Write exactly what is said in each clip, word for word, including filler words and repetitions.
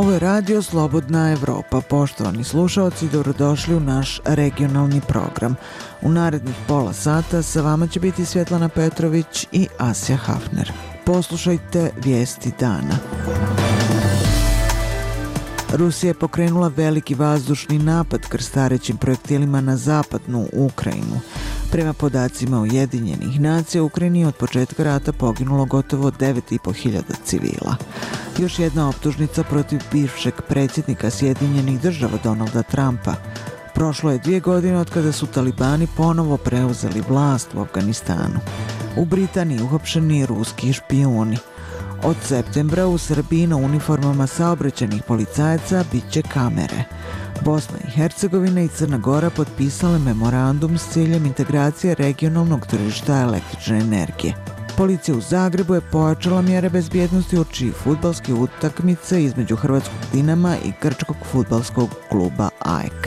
Ovo je Radio Slobodna Evropa. Poštovani slušaoci, dobrodošli u naš regionalni program. U narednih pola sata sa vama će biti Svjetlana Petrović i Asja Hafner. Poslušajte vijesti dana. Rusija je pokrenula veliki vazdušni napad krstarećim projektilima na zapadnu Ukrajinu. Prema podacima Ujedinjenih nacija, u Ukrajini je od početka rata poginulo gotovo devet i po hiljada civila. Još jedna optužnica protiv bivšeg predsjednika Sjedinjenih država Donalda Trumpa. Prošlo je dvije godine od kada su talibani ponovo preuzeli vlast u Afganistanu. U Britaniji uhapšeni ruski špijuni. Od septembra u Srbiji na uniformama saobraćajnih policajaca bit će kamere. Bosna i Hercegovina i Crna Gora potpisale memorandum s ciljem integracije regionalnog tržišta električne energije. Policija u Zagrebu je pojačala mjere bezbjednosti uoči fudbalske utakmice između hrvatskog Dinama i grčkog fudbalskog kluba A E K.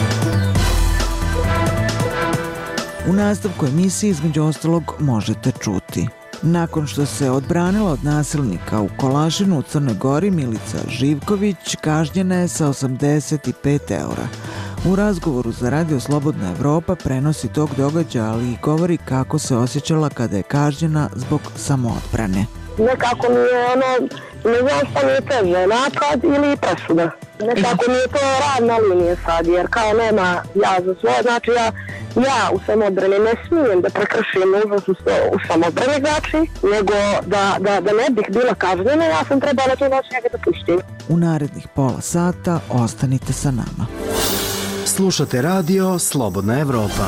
U nastavku emisije između ostalog možete čuti: nakon što se odbranila od nasilnika u Kolašinu u Crnoj Gori, Milica Živković kažnjena je sa osamdeset pet eura. U razgovoru za Radio Slobodna Evropa prenosi tog događaja, ali i govori kako se osjećala kada je kažnjena zbog samoodbrane. Nekako mi je ono, ne znam šta mi je teže, napad ili presuda. Nekako mi je to rad na linije sad, jer kao nema ja za svoje, znači ja, ja u samoodbrani ne smijem da prekršim nužnost u, u samoodbrani, znači, nego da, da, da ne bih bila kažnjena, ja sam trebala tu noć njega da pustim. U narednih pola sata ostanite sa nama. Slušate Radio Slobodna Evropa.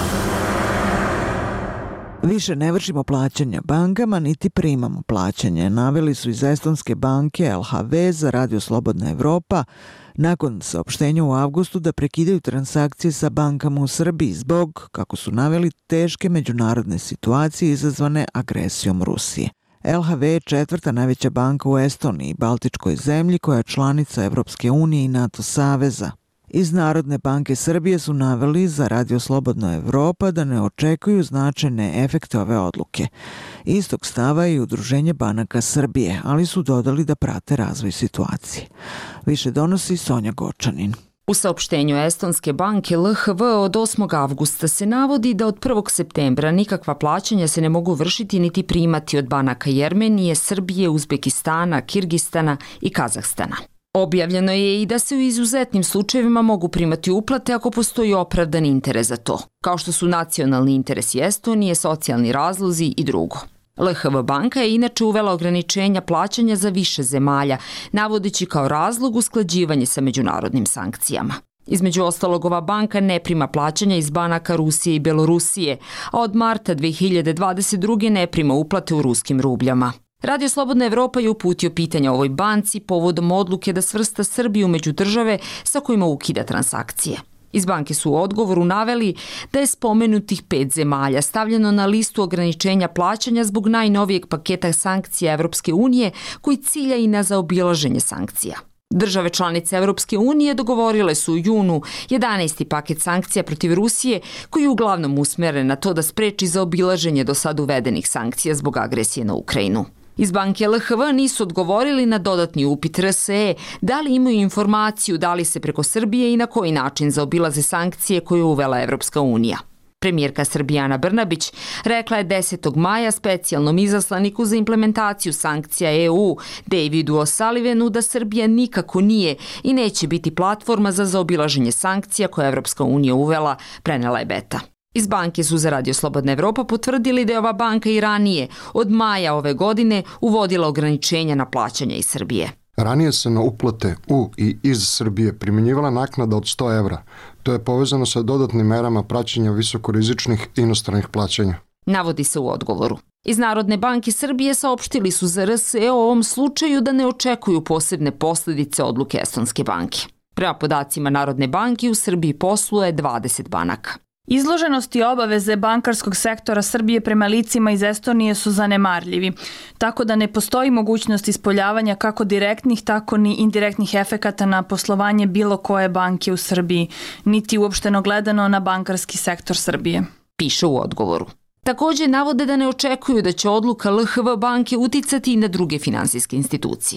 Više ne vršimo plaćanja bankama, niti primamo plaćanje, naveli su iz estonske banke L H V za Radio Slobodna Evropa nakon saopštenja u avgustu da prekidaju transakcije sa bankama u Srbiji zbog, kako su naveli, teške međunarodne situacije izazvane agresijom Rusije. L H V je četvrta najveća banka u Estoniji, baltičkoj zemlji koja je članica Evropske unije i NATO saveza. Iz Narodne banke Srbije su naveli za Radio Slobodna Evropa da ne očekuju značajne efekte ove odluke. Istog stava je i Udruženje banaka Srbije, ali su dodali da prate razvoj situacije. Više donosi Sonja Gočanin. U saopštenju Estonske banke L H V od osmog avgusta se navodi da od prvog septembra nikakva plaćanja se ne mogu vršiti niti primati od banaka Jermenije, Srbije, Uzbekistana, Kirgistana i Kazahstana. Objavljeno je i da se u izuzetnim slučajevima mogu primati uplate ako postoji opravdan interes za to, kao što su nacionalni interesi Estonije, socijalni razlozi i drugo. L H V banka je inače uvela ograničenja plaćanja za više zemalja, navodeći kao razlog usklađivanje sa međunarodnim sankcijama. Između ostalog, ova banka ne prima plaćanja iz banaka Rusije i Belorusije, a od marta dve hiljade dvadeset druge ne prima uplate u ruskim rubljama. Radio Slobodna Evropa je uputio pitanja ovoj banci povodom odluke da svrsta Srbiju među države sa kojima ukida transakcije. Iz banke su u odgovoru naveli da je spomenutih pet zemalja stavljeno na listu ograničenja plaćanja zbog najnovijeg paketa sankcija Evropske unije koji cilja i na zaobilaženje sankcija. Države članice Evropske unije dogovorile su u junu jedanaesti paket sankcija protiv Rusije koji je uglavnom usmjeren na to da spreči zaobilaženje do sad uvedenih sankcija zbog agresije na Ukrajinu. Iz banke L H V nisu odgovorili na dodatni upit R S E da li imaju informaciju da li se preko Srbije i na koji način zaobilaze sankcije koje je uvela Evropska unija. Premijerka Srbije Ana Brnabić rekla je desetog maja specijalnom izaslaniku za implementaciju sankcija E U Davidu O'Sullivanu da Srbija nikako nije i neće biti platforma za zaobilaženje sankcija koje je Evropska unija uvela, prenela je Beta. Iz banke su za Radio Slobodna Evropa potvrdili da je ova banka i ranije, od maja ove godine, uvodila ograničenja na plaćanja iz Srbije. Ranije se na uplate u i iz Srbije primjenjivala naknada od sto evra. To je povezano sa dodatnim merama praćenja visokorizičnih inostranih plaćanja. Navodi se u odgovoru. Iz Narodne banke Srbije saopštili su za R S E o ovom slučaju da ne očekuju posebne posljedice odluke Estonske banke. Prema podacima Narodne banke u Srbiji posluje dvadeset banaka. Izloženost i obaveze bankarskog sektora Srbije prema licima iz Estonije su zanemarljivi, tako da ne postoji mogućnost ispoljavanja kako direktnih, tako ni indirektnih efekata na poslovanje bilo koje banke u Srbiji, niti uopšteno gledano na bankarski sektor Srbije. Piše u odgovoru. Također navode da ne očekuju da će odluka L H V banke uticati i na druge finansijske institucije.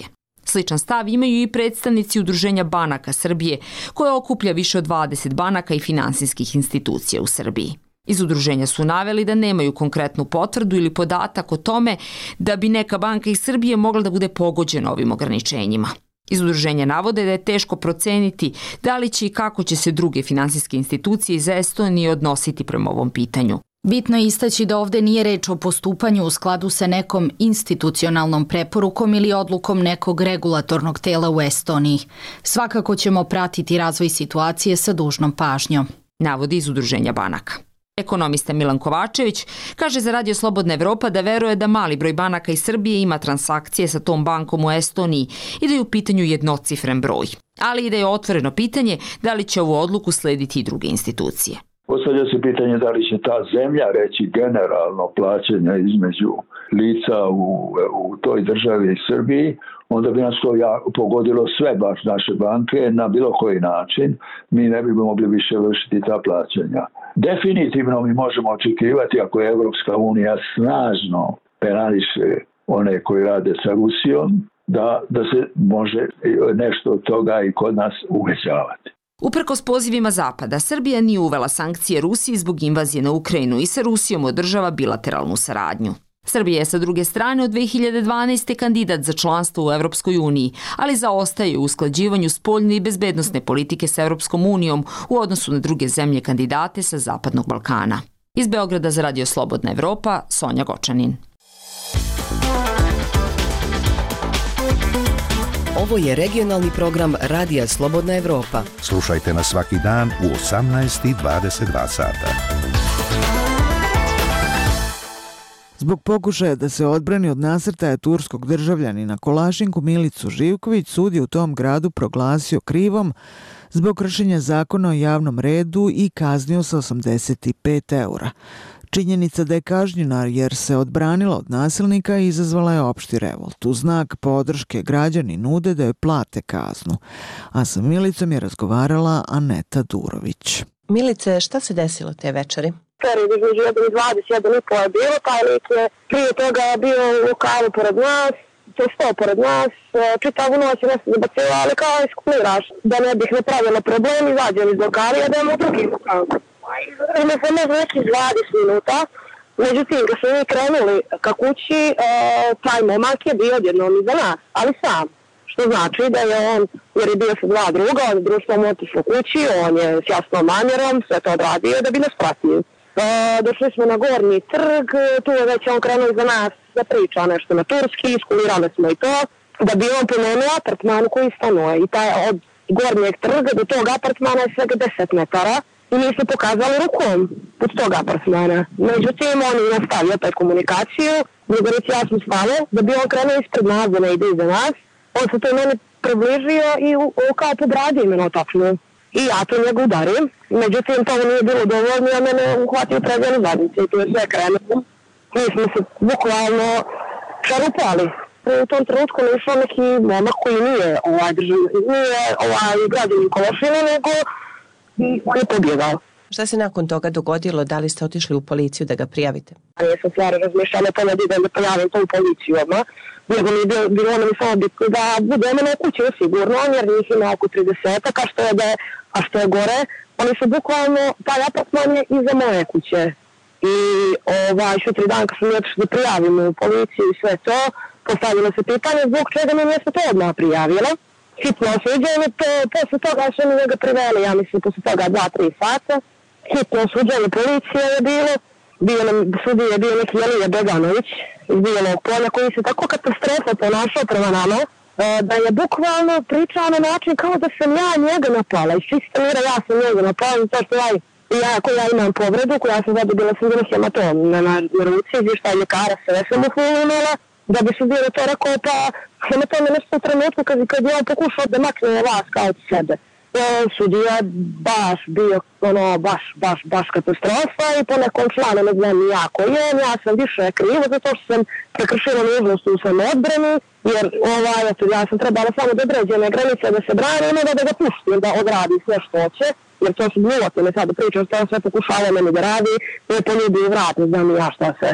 Sličan stav imaju i predstavnici Udruženja banaka Srbije, koje okuplja više od dvadeset banaka i finansijskih institucija u Srbiji. Iz udruženja su naveli da nemaju konkretnu potvrdu ili podatak o tome da bi neka banka iz Srbije mogla da bude pogođena ovim ograničenjima. Iz udruženja navode da je teško proceniti da li će i kako će se druge finansijske institucije iz Estonije odnositi prema ovom pitanju. Bitno je istaći da ovde nije reč o postupanju u skladu sa nekom institucionalnom preporukom ili odlukom nekog regulatornog tela u Estoniji. Svakako ćemo pratiti razvoj situacije sa dužnom pažnjom, navodi iz udruženja banaka. Ekonomista Milan Kovačević kaže za Radio Slobodna Evropa da veruje da mali broj banaka iz Srbije ima transakcije sa tom bankom u Estoniji i da je u pitanju jednocifren broj, ali i da je otvoreno pitanje da li će ovu odluku slediti i druge institucije. Postavlja se pitanje da li će ta zemlja reći generalno plaćanje između lica u, u toj državi i Srbiji, onda bi nas to pogodilo sve baš naše banke na bilo koji način. Mi ne bi mogli više vršiti ta plaćanja. Definitivno mi možemo očekivati, ako je Evropska unija snažno penališe one koji rade sa Rusijom, da, da se može nešto od toga i kod nas uvećavati. Uprkos pozivima Zapada, Srbija nije uvela sankcije Rusiji zbog invazije na Ukrajinu i sa Rusijom održava bilateralnu saradnju. Srbija je sa druge strane od dve hiljade dvanaeste. kandidat za članstvo u Evropskoj uniji, ali zaostaje u usklađivanju spoljne i bezbednosne politike sa Evropskom unijom u odnosu na druge zemlje kandidate sa Zapadnog Balkana. Iz Beograda za Radio Slobodna Evropa, Sonja Gočanin. Ovo je regionalni program Radija Slobodna Evropa. Slušajte nas svaki dan u osamnaest i dvadeset dva sata. Zbog pokušaja da se odbrani od nasrtaja turskog državljanina Kolašinku, Milicu Živković sud je u tom gradu proglasio krivom zbog kršenja zakona o javnom redu i kaznio sa osamdeset pet eura. Činjenica da je kažnjena jer se odbranila od nasilnika izazvala je opšti revolt. U znak podrške građani nude da joj plate kaznu. A sa Milicom je razgovarala Aneta Durović. Milice, šta se desilo te večeri? Period između jedan i dvadeset jedan i po je bilo, taj lik je prije toga bio u lokalu pored nas, to je sto pored nas, čitavu noć je nešto zabacila, ali kao iskuliraš, da ne bih napravila problem, izađem iz lokala i idemo u drugi lokal. Izgledamo se možda nekih dvadeset minuta, međutim, kad smo mi krenuli ka kući, taj momak je bio odjednom iza nas, ali sam. Što znači da je on, jer je bio sa dva druga, on je društvom otišao kući, on je s jasnom namjerom sve to odradio da bi nas pratio. E, došli smo na Gornji trg, tu je već on krenuo za nas da priča nešto na turski, iskulirali smo i to, da bi on pomenuo apartman koji stanuje. I taj od Gornjeg trga do tog apartmana je svega deset metara i mi smo pokazali rukom pod tog apartmana. Međutim, on je nastavio opet komunikaciju, Ljubarici ja smo stale, da bi on krenuo ispred nas, da ne ide iza nas. On se to meni približio i u, u, kao pobradio imeno tačno. I ja to njega udarim. Međutim, to nije bilo dovoljno, ja mene uhvatio predjelu zadnice i tu je sve krenuo. Mi smo se bukvalno čarupali. U tom trenutku ne išao neki momak koji nije ovaj, držav, nije ovaj građanin Kološina, nego on je pobjegao. Šta se nakon toga dogodilo? Da li ste otišli u policiju da ga prijavite? Ja sam stvari razmišljala to da idem da prijavim to u policiju odmah. Nego mi je bilo, bilo ono mi samo bitno da budemo na kući sigurno, jer njih ima oko trideset, a što je, da, a što je gore, oni su bukvalno, taj apartman je iza moje kuće. I ovaj, šutri dan kad sam otišla da prijavim u policiju i sve to, postavilo se pitanje zbog čega mi mjesto to odmah prijavila. Hitno osuđenje, to, posle toga su mi njega priveli, ja mislim, posle toga dva tri sata. Hitno osuđenje policije je bilo, bio nam, sudi je bio neki Jelija Beganović iz Bijelog polja koji se tako katastrofa ponašao prema nama, da je bukvalno pričao na način kao da sam ja njega napala. Iz čiste mira ja sam njega napala, zato što ja, ja, ako ja imam povredu, koja sam zadobila sam bilo hematom na, na, na ruci, izvještaj ljekara, sve sam mu imala, da bi sudilo to rekao, pa hematom je nešto u trenutku kad, kad je on pokušao da makne vas kao od sebe. Sudija baš bio ono, baš, baš, baš katastrofa i po nekom članu ne znam jako je, ja sam više krivo zato što sam prekršila nužnost u svom odbrani, jer ovaj, ja sam trebala samo do određene granice da se branim i da ga pustim, da odradi sve što hoće, jer to su bljuvotine, sad da pričam što on sve pokušava meni da radi, ne poljubi vrat, ne znam ja šta se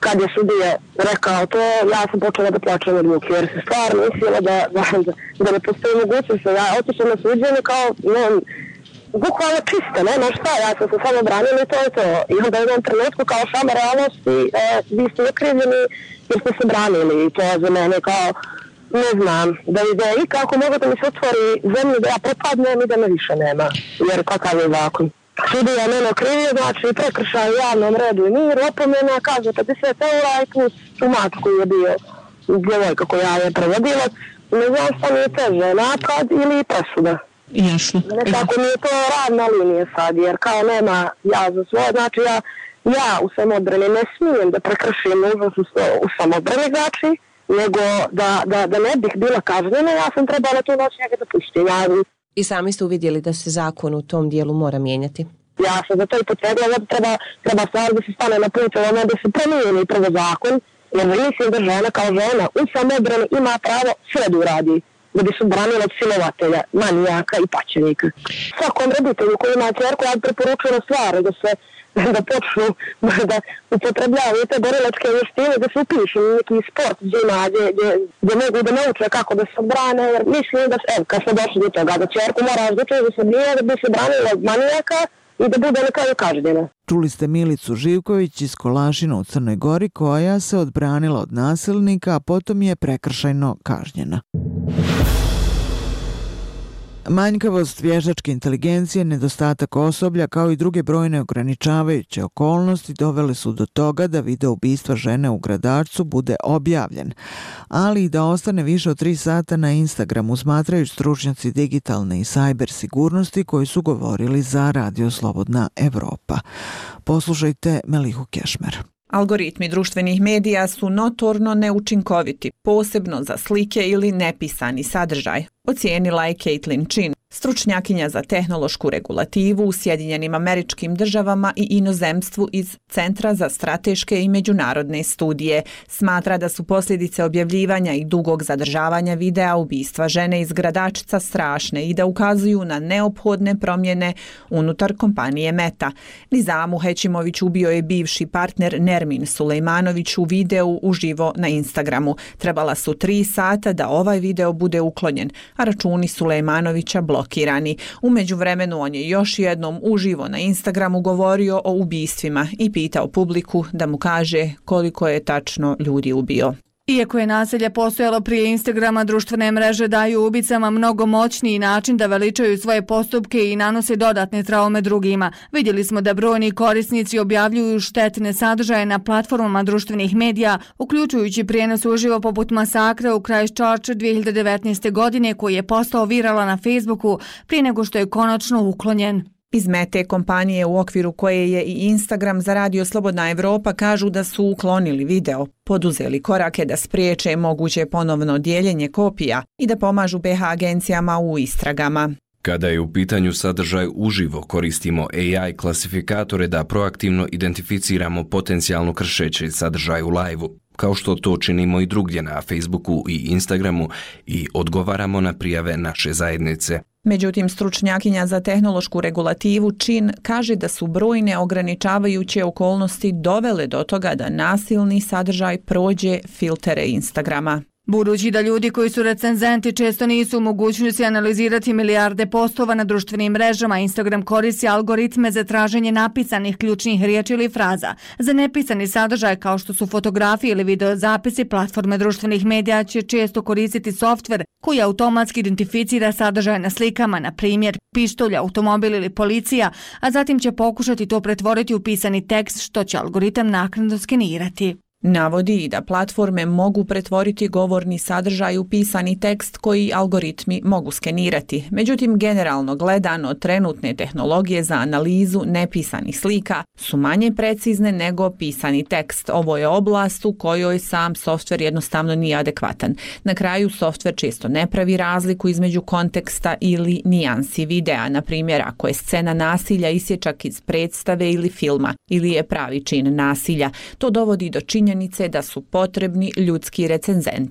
kad je sudija rekao to, ja sam počela da plačem od muke, jer se stvarno mislila da, da, da ne postoji mogućnost. Ja otišla na suđenje kao, no, bukvalno čiste, ne, no šta, ja sam se samo branila i to je to. I onda u jednom trenutku kao šama realnosti, e, vi ste okrivljeni jer ste se branili i to je za mene kao, ne znam, da ide i kako mogu da mi se otvori zemlju da ja propadnem i da me više nema, jer kakav je zakon. Sudija mene okrivio, znači prekršaj u javnom redu i mir, opomena, kaže pedeset eura i plus tumač koji je bio djevojka koja je prevodilac. Ne znam šta mi je teže, napad ili presuda. Jasno. Nekako mi je to ravna linija sad, jer kao nema ja za svoje, znači ja, ja u samoodbrani ne smijem da prekršim nužnost u samoodbrani, znači, nego da, da, da ne bih bila kažnjena, ja sam trebala tu noć njega da pustim. Ja, I sami ste uvidjeli da se zakon u tom dijelu mora mijenjati? Ja sam za to i potrebila da treba, treba stvar da se stane na put, ono da se promijeni prvo zakon, jer mislim da žena kao žena u samoodbrani ima pravo sve da uradi, da bi se branila od silovatelja, manijaka i paćenika. Svakom roditelju koji ima čerku, ja preporučujem stvari da se da počnu da upotrebljavaju te borilačke vještine, da se upišu neki sport gdje ima, gdje, gdje, gdje mogu da nauče kako da se odbrane, jer mislim da, evo, kad smo došli do toga, da čerku mora različiti da se brine, da bi se branila od manijaka i da bude na kraju kažnjena. Čuli ste Milicu Živković iz Kolašina u Crnoj Gori koja se odbranila od nasilnika, a potom je prekršajno kažnjena. Manjkavost vještačke inteligencije, nedostatak osoblja kao i druge brojne ograničavajuće okolnosti dovele su do toga da video ubistva žene u Gradačcu bude objavljen, ali i da ostane više od tri sata na Instagramu, smatraju stručnjaci digitalne i sajber sigurnosti koji su govorili za Radio Slobodna Evropa. Poslušajte Melihu Kešmer. Algoritmi društvenih medija su notorno neučinkoviti, posebno za slike ili nepisani sadržaj, ocijenila je Caitlin Chin, stručnjakinja za tehnološku regulativu u Sjedinjenim Američkim Državama i inozemstvu iz Centra za strateške i međunarodne studije. Smatra da su posljedice objavljivanja i dugog zadržavanja videa ubistva žene iz Gradačca strašne i da ukazuju na neophodne promjene unutar kompanije Meta. Nizamu Hećimović ubio je bivši partner Nermin Sulejmanović u videu uživo na Instagramu. Trebala su tri sata da ovaj video bude uklonjen, a računi Sulejmanovića blokirani. U međuvremenu on je još jednom uživo na Instagramu govorio o ubistvima i pitao publiku da mu kaže koliko je tačno ljudi ubio. Iako je nasilje postojalo prije Instagrama, društvene mreže daju ubicama mnogo moćniji način da veličaju svoje postupke i nanose dodatne traume drugima. Vidjeli smo da brojni korisnici objavljuju štetne sadržaje na platformama društvenih medija, uključujući prijenos uživo poput masakra u Christchurchu dvije hiljade devetnaeste. godine koji je postao viralan na Facebooku prije nego što je konačno uklonjen. Iz Mete kompanije u okviru koje je i Instagram za Radio Slobodna Evropa kažu da su uklonili video, poduzeli korake da spriječe moguće ponovno dijeljenje kopija i da pomažu B H agencijama u istragama. Kada je u pitanju sadržaj uživo, koristimo A I klasifikatore da proaktivno identificiramo potencijalno kršeći sadržaj u live-u, kao što to činimo i drugdje na Facebooku i Instagramu i odgovaramo na prijave naše zajednice. Međutim, stručnjakinja za tehnološku regulativu Chin kaže da su brojne ograničavajuće okolnosti dovele do toga da nasilni sadržaj prođe filtere Instagrama. Budući da ljudi koji su recenzenti često nisu u mogućnosti analizirati milijarde postova na društvenim mrežama, Instagram koristi algoritme za traženje napisanih ključnih riječi ili fraza. Za nepisani sadržaj kao što su fotografije ili videozapisi, platforme društvenih medija će često koristiti softver koji automatski identificira sadržaj na slikama, na primjer pištolj, automobil ili policija, a zatim će pokušati to pretvoriti u pisani tekst što će algoritam naknadno skenirati. Navodi i da platforme mogu pretvoriti govorni sadržaj u pisani tekst koji algoritmi mogu skenirati. Međutim, generalno gledano, trenutne tehnologije za analizu nepisanih slika su manje precizne nego pisani tekst. Ovo je oblast u kojoj sam softver jednostavno nije adekvatan. Na kraju, softver često ne pravi razliku između konteksta ili nijansi videa. Na primjer, ako je scena nasilja isječak iz predstave ili filma ili je pravi čin nasilja, to dovodi do činjenica da su potrebni ljudski recenzenti.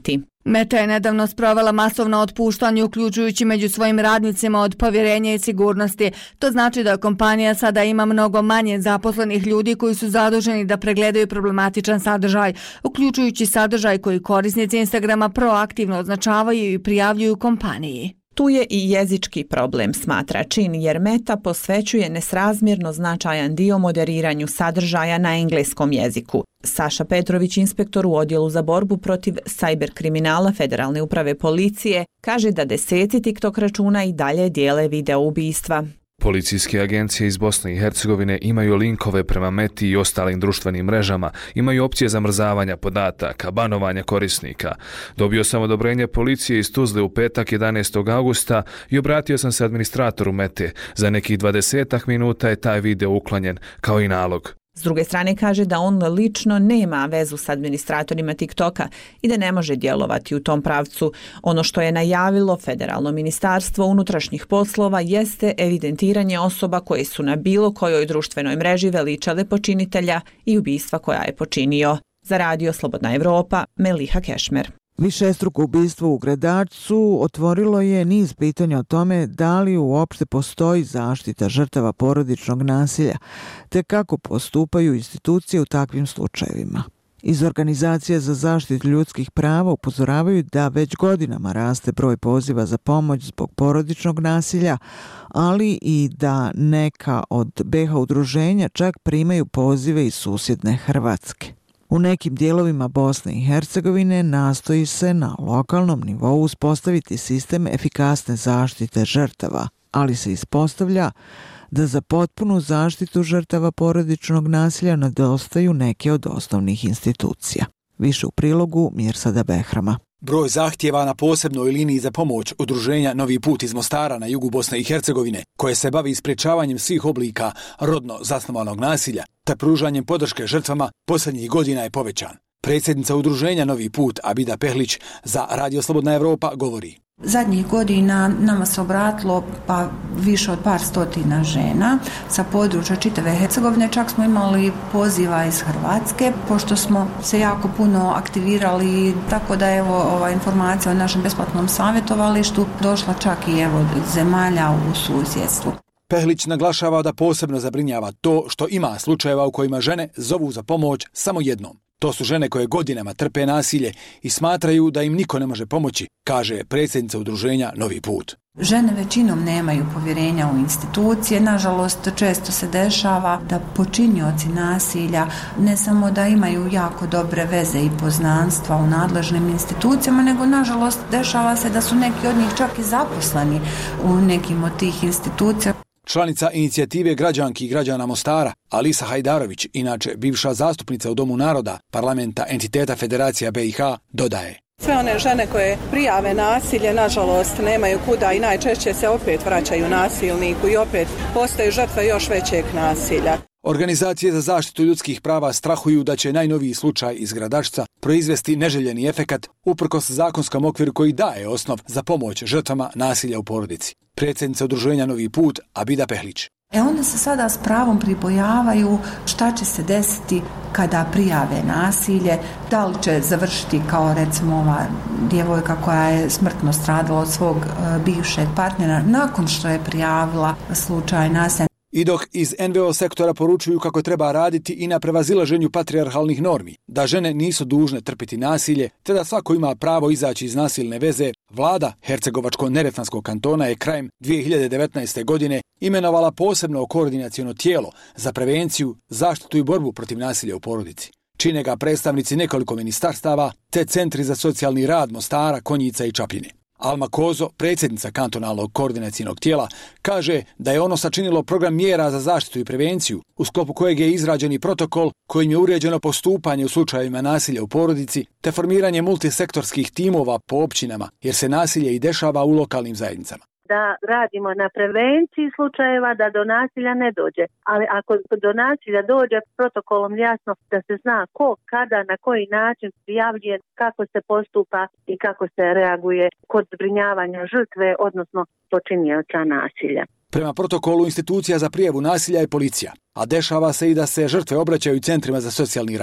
Meta je nedavno sprovela masovno otpuštanje, uključujući među svojim radnicima od povjerenja i sigurnosti. To znači da kompanija sada ima mnogo manje zaposlenih ljudi koji su zaduženi da pregledaju problematičan sadržaj, uključujući sadržaj koji korisnici Instagrama proaktivno označavaju i prijavljuju kompaniji. Tu je i jezički problem, smatra Chin, jer Meta posvećuje nesrazmjerno značajan dio moderiranju sadržaja na engleskom jeziku. Saša Petrović, inspektor u odjelu za borbu protiv sajber kriminala Federalne uprave policije, kaže da deseci TikTok računa i dalje dijele video ubistva. Policijske agencije iz Bosne i Hercegovine imaju linkove prema Meti i ostalim društvenim mrežama, imaju opcije zamrzavanja podataka, banovanja korisnika. Dobio sam odobrenje policije iz Tuzle u petak jedanaestog augusta i obratio sam se administratoru Mete. Za nekih dvadesetak minuta je taj video uklonjen, kao i nalog. S druge strane kaže da on lično nema vezu s administratorima TikToka i da ne može djelovati u tom pravcu. Ono što je najavilo Federalno ministarstvo unutrašnjih poslova jeste evidentiranje osoba koje su na bilo kojoj društvenoj mreži veličale počinitelja i ubistva koja je počinio. Za Radio Slobodna Evropa, Meliha Kešmer. Višestruko ubistvo u Gredačcu otvorilo je niz pitanja o tome da li uopšte postoji zaštita žrtava porodičnog nasilja, te kako postupaju institucije u takvim slučajevima. Iz Organizacije za zaštitu ljudskih prava upozoravaju da već godinama raste broj poziva za pomoć zbog porodičnog nasilja, ali i da neka od be ha udruženja čak primaju pozive iz susjedne Hrvatske. U nekim dijelovima Bosne i Hercegovine nastoji se na lokalnom nivou uspostaviti sistem efikasne zaštite žrtava, ali se ispostavlja da za potpunu zaštitu žrtava porodičnog nasilja nedostaju neke od osnovnih institucija. Više u prilogu Mirsada Behrama. Broj zahtjeva na posebnoj liniji za pomoć udruženja Novi put iz Mostara na jugu Bosne i Hercegovine, koje se bavi sprječavanjem svih oblika rodno zasnovanog nasilja te pružanjem podrške žrtvama, posljednjih godina je povećan. Predsjednica udruženja Novi put Abida Pehlić za Radio Slobodna Evropa govori. Zadnjih godina nama se obratilo pa više od par stotina žena sa područja čitave Hercegovine, čak smo imali poziva iz Hrvatske, pošto smo se jako puno aktivirali, tako da evo ova informacija o našem besplatnom savjetovalištu došla čak i evo zemalja u susjedstvu. Pehlić naglašava da posebno zabrinjava to što ima slučajeva u kojima žene zovu za pomoć samo jednom. To su žene koje godinama trpe nasilje i smatraju da im niko ne može pomoći, kaže predsjednica udruženja Novi put. Žene većinom nemaju povjerenja u institucije, nažalost često se dešava da počinioci nasilja ne samo da imaju jako dobre veze i poznanstva u nadležnim institucijama, nego nažalost dešava se da su neki od njih čak i zaposleni u nekim od tih institucija. Članica inicijative građanki i građana Mostara, Alisa Hajdarović, inače bivša zastupnica u Domu naroda, parlamenta entiteta Federacija be i ha, dodaje. Sve one žene koje prijave nasilje, nažalost, nemaju kuda i najčešće se opet vraćaju nasilniku i opet postaju žrtve još većeg nasilja. Organizacije za zaštitu ljudskih prava strahuju da će najnoviji slučaj iz Gradačca proizvesti neželjeni efekat uprkos zakonskom okviru koji daje osnov za pomoć žrtvama nasilja u porodici. Predsjednica udruženja Novi put Abida Pehlić. E onda se sada s pravom pribojavaju šta će se desiti kada prijave nasilje, da li će završiti kao recimo ova djevojka koja je smrtno stradala od svog uh, bivšeg partnera nakon što je prijavila slučaj nasilja. I dok iz en ve o sektora poručuju kako treba raditi i na prevazilaženju patrijarhalnih normi, da žene nisu dužne trpiti nasilje, te da svako ima pravo izaći iz nasilne veze, vlada Hercegovačko-Neretvanskog kantona je krajem dvije hiljade devetnaeste. godine imenovala posebno koordinaciono tijelo za prevenciju, zaštitu i borbu protiv nasilja u porodici. Čine ga predstavnici nekoliko ministarstava te centri za socijalni rad Mostara, Konjica i Čapljine. Alma Kozo, predsjednica kantonalnog koordinacijnog tijela, kaže da je ono sačinilo program mjera za zaštitu i prevenciju, u sklopu kojeg je izrađen i protokol kojim je uređeno postupanje u slučajevima nasilja u porodici te formiranje multisektorskih timova po općinama, jer se nasilje i dešava u lokalnim zajednicama. Da radimo na prevenciji slučajeva da do nasilja ne dođe. Ali ako do nasilja dođe, protokolom jasno da se zna ko, kada, na koji način prijavljuje, kako se postupa i kako se reaguje kod zbrinjavanja žrtve, odnosno počinioca nasilja. Prema protokolu institucija za prijavu nasilja je policija, a dešava se i da se žrtve obraćaju centrima za socijalni rad.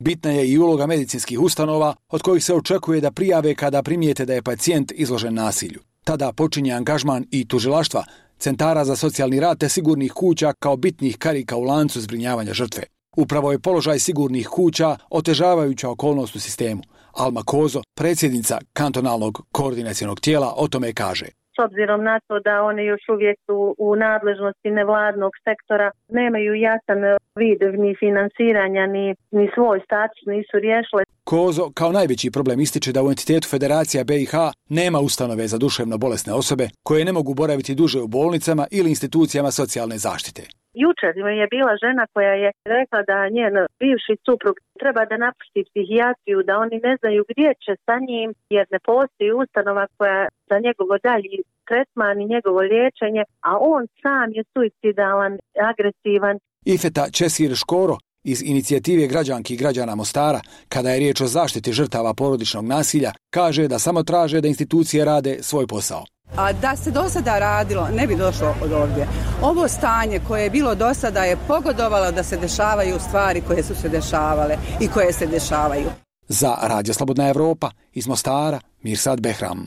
Bitna je i uloga medicinskih ustanova od kojih se očekuje da prijave kada primijete da je pacijent izložen nasilju. Tada počinje angažman i tužilaštva, centara za socijalni rad te sigurnih kuća kao bitnih karika u lancu zbrinjavanja žrtve. Upravo je položaj sigurnih kuća otežavajuća okolnost u sistemu. Alma Kozo, predsjednica kantonalnog koordinacionog tijela, o tome kaže. S obzirom na to da one još uvijek su u nadležnosti nevladnog sektora, nemaju jasan vid ni finansiranja, ni, ni svoj status nisu riješile. Kozo kao najveći problem ističe da u entitetu Federacija B i H nema ustanove za duševno bolesne osobe koje ne mogu boraviti duže u bolnicama ili institucijama socijalne zaštite. Jučer je bila žena koja je rekla da njen bivši suprug treba da napusti psihijatriju, da oni ne znaju gdje će sa njim jer ne postoji ustanova koja za njegovo dalji tretman i njegovo liječenje, a on sam je suicidalan, agresivan. Ifeta Česir Škoro iz inicijative građanki i građana Mostara, kada je riječ o zaštiti žrtava porodičnog nasilja, kaže da samo traže da institucije rade svoj posao. A da se do sada radilo, ne bi došlo od ovdje. Ovo stanje koje je bilo do sada je pogodovalo da se dešavaju stvari koje su se dešavale i koje se dešavaju. Za Radio Slobodna Evropa iz Mostara, Mirsad Behram.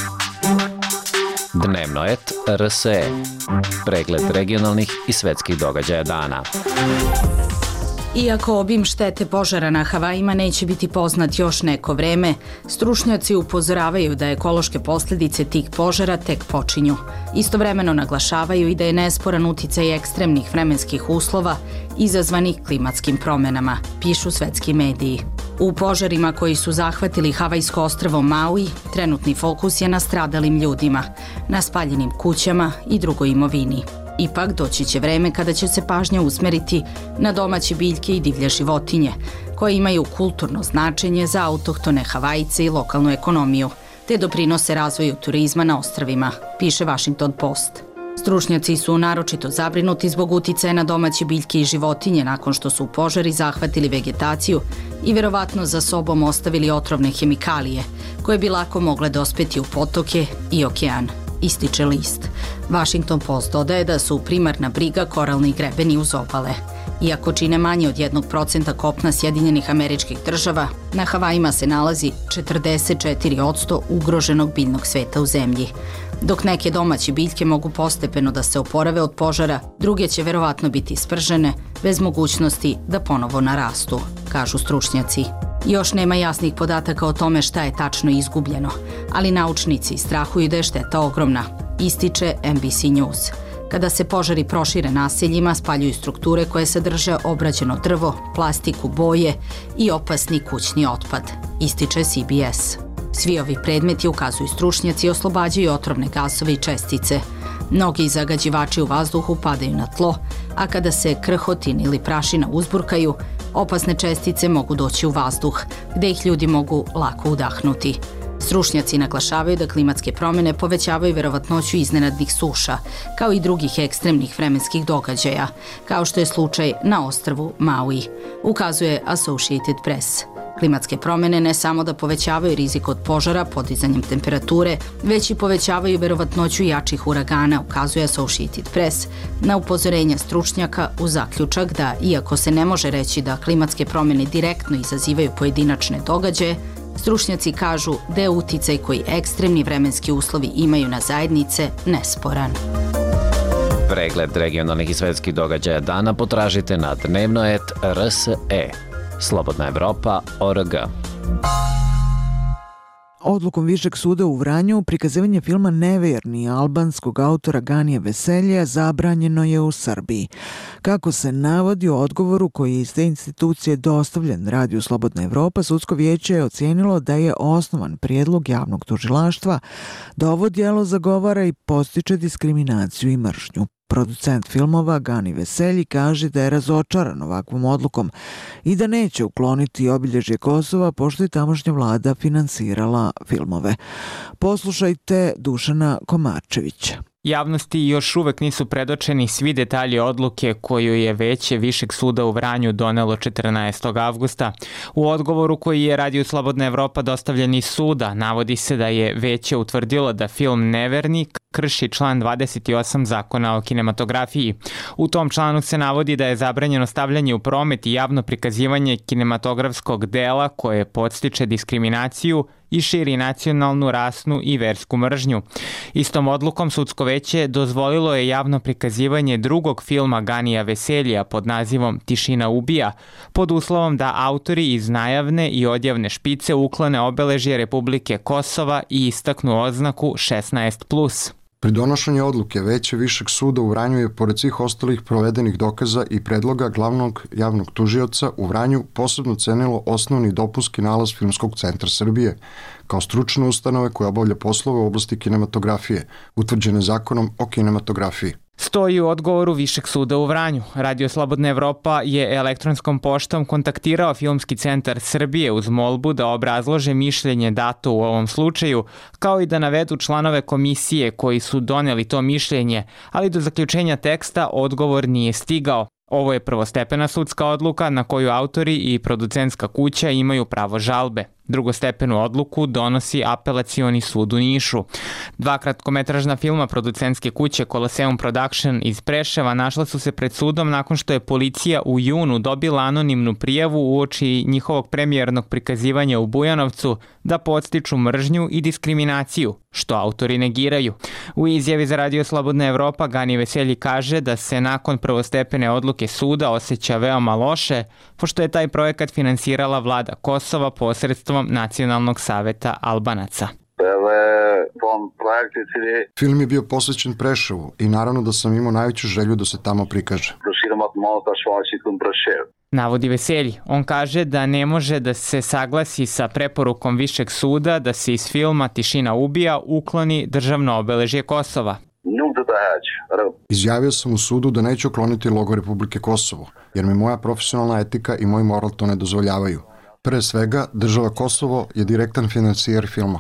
Dnevnoet R S E. Pregled regionalnih i svetskih događaja dana. Iako obim štete požara na Havajima neće biti poznat još neko vreme, stručnjaci upozoravaju da ekološke posljedice tih požara tek počinju. Istovremeno naglašavaju i da je nesporan uticaj ekstremnih vremenskih uslova izazvanih klimatskim promjenama, pišu svetski mediji. U požarima koji su zahvatili Havajsko ostrvo Maui, trenutni fokus je na stradalim ljudima, na spaljenim kućama i drugoj imovini. Ipak doći će vreme kada će se pažnja usmeriti na domaće biljke i divlje životinje, koje imaju kulturno značenje za autohtone Havajce i lokalnu ekonomiju, te doprinose razvoju turizma na ostrvima, piše Washington Post. Stručnjaci su naročito zabrinuti zbog uticaja na domaće biljke i životinje nakon što su požari zahvatili vegetaciju i verovatno za sobom ostavili otrovne hemikalije, koje bi lako mogle dospeti u potoke i okean, ističe list. Washington Post dodaje da su primarna briga koralni grebeni uz obale. Iako čine manje od jednog procenta kopna Sjedinjenih Američkih Država, na Havajima se nalazi četrdeset četiri posto ugroženog biljnog sveta u zemlji. Dok neke domaće biljke mogu postepeno da se oporave od požara, druge će verovatno biti spržene bez mogućnosti da ponovo narastu, kažu stručnjaci. Još nema jasnih podataka o tome šta je tačno izgubljeno, ali naučnici strahuju da je šteta ogromna, ističe N B C News. Kada se požari prošire naseljima, spaljuju strukture koje sadrže obrađeno drvo, plastiku, boje i opasni kućni otpad, ističe C B S. Svi ovi predmeti, ukazuju stručnjaci, oslobađaju otrovne gasove i čestice. Mnogi zagađivači u vazduhu padaju na tlo, a kada se krhotin ili prašina uzburkaju, opasne čestice mogu doći u vazduh, gde ih ljudi mogu lako udahnuti. Stručnjaci naglašavaju da klimatske promjene povećavaju verovatnoću iznenadnih suša, kao i drugih ekstremnih vremenskih događaja, kao što je slučaj na ostrvu Maui, ukazuje Associated Press. Klimatske promjene ne samo da povećavaju rizik od požara podizanjem temperature, već i povećavaju verovatnoću jačih uragana, ukazuje Associated Press, na upozorenja stručnjaka u zaključak da, iako se ne može reći da klimatske promjene direktno izazivaju pojedinačne događaje, stručnjaci kažu da je uticaj koji ekstremni vremenski uslovi imaju na zajednice nesporan. Pregled regionalnih i svetskih događaja dana potražite na dnevnoet R S E. Slobodna Evropa, O R G. Odlukom Višeg suda u Vranju prikazivanje filma Nevjerni albanskog autora Ganija Veselja zabranjeno je u Srbiji. Kako se navodi u odgovoru koji je iz te institucije dostavljen Radiju Slobodna Evropa, sudsko vijeće je ocijenilo da je osnovan prijedlog javnog tužilaštva da ovo djelo zagovara i postiče diskriminaciju i mržnju. Producent filmova Gani Veselji kaže da je razočaran ovakvom odlukom i da neće ukloniti obilježje Kosova pošto je tamošnja vlada finansirala filmove. Poslušajte Dušana Komarčevića. Javnosti još uvek nisu predočeni svi detalji odluke koju je Veće Višeg suda u Vranju donelo četrnaestog avgusta. U odgovoru koji je Radio Slobodna Evropa dostavljen iz suda, navodi se da je Veće utvrdilo da film Nevernik krši član dvadeset osam Zakona o kinematografiji. U tom članu se navodi da je zabranjeno stavljanje u promet i javno prikazivanje kinematografskog dela koje podstiče diskriminaciju i širi nacionalnu, rasnu i versku mržnju. Istom odlukom sudsko veće dozvolilo je javno prikazivanje drugog filma Ganija Veselija pod nazivom Tišina ubija, pod uslovom da autori iz najavne i odjavne špice uklone obeležje Republike Kosova i istaknu oznaku šesnaest plus. Pri donošenju odluke Veće Višeg suda u Vranju je, pored svih ostalih provedenih dokaza i predloga glavnog javnog tužioca u Vranju, posebno cenilo osnovni dopunski nalaz Filmskog centra Srbije, kao stručne ustanove koje obavlja poslove u oblasti kinematografije, utvrđene zakonom o kinematografiji. Stoji u odgovoru Višeg suda u Vranju. Radio Slobodna Evropa je elektronskom poštom kontaktirao Filmski centar Srbije uz molbu da obrazlože mišljenje dato u ovom slučaju, kao i da navedu članove komisije koji su doneli to mišljenje, ali do zaključenja teksta odgovor nije stigao. Ovo je prvostepena sudska odluka na koju autori i producentska kuća imaju pravo žalbe. Drugostepenu odluku donosi Apelacioni sud u Nišu. Dva kratkometražna filma producentske kuće Colosseum Production iz Preševa našla su se pred sudom nakon što je policija u junu dobila anonimnu prijavu uoči njihovog premijernog prikazivanja u Bujanovcu da podstiču mržnju i diskriminaciju, što autori negiraju. U izjavi za Radio Slobodna Evropa Gani Veselji kaže da se nakon prvostepene odluke suda osjeća veoma loše, pošto je taj projekat finansirala vlada Kosova posredstvom Nacionalnog saveta Albanaca. Film je bio posvećen Preševu i naravno da sam imao najveću želju da se tamo prikaže. Navodi Veselji. On kaže da ne može da se saglasi sa preporukom Višeg suda da se iz filma Tišina ubija ukloni državno obeležje Kosova. Izjavio sam u sudu da neću ukloniti logo Republike Kosovo, jer mi moja profesionalna etika i moj moral to ne dozvoljavaju. Pre svega, država Kosovo je direktan financijer filma.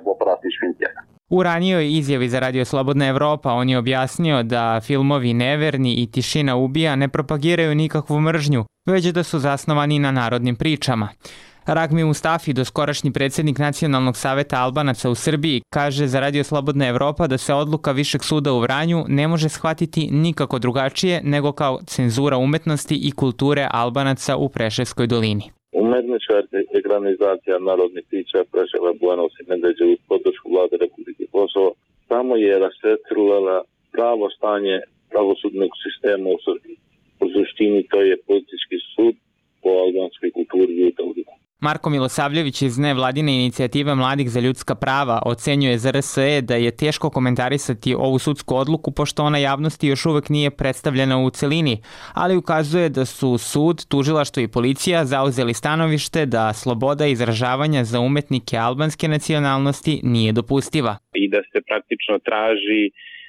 U ranijoj izjavi za Radio Slobodna Evropa on je objasnio da filmovi Neverni i Tišina ubija ne propagiraju nikakvu mržnju, već da su zasnovani na narodnim pričama. Ragmi Mustafi, doskorašnji predsjednik Nacionalnog saveta Albanaca u Srbiji, kaže za Radio Slobodna Evropa da se odluka Višeg suda u Vranju ne može shvatiti nikako drugačije nego kao cenzura umetnosti i kulture Albanaca u Preševskoj dolini. Umetnička ekranizacija narodnih priča Preševa, Bujanovca i Medveđe uz podršku vlade Republike Kosovo samo je rasvetlila pravo stanje pravosudnog sistema u Srbiji. U suštini to je politički sud po albanskoj kulturi i utakmici. Marko Milosavljević iz nevladine inicijative Mladih za ljudska prava ocenjuje za R S E da je teško komentarisati ovu sudsku odluku pošto ona javnosti još uvek nije predstavljena u celini, ali ukazuje da su sud, tužilaštvo i policija zauzeli stanovište da sloboda izražavanja za umetnike albanske nacionalnosti nije dopustiva. I da se praktično traži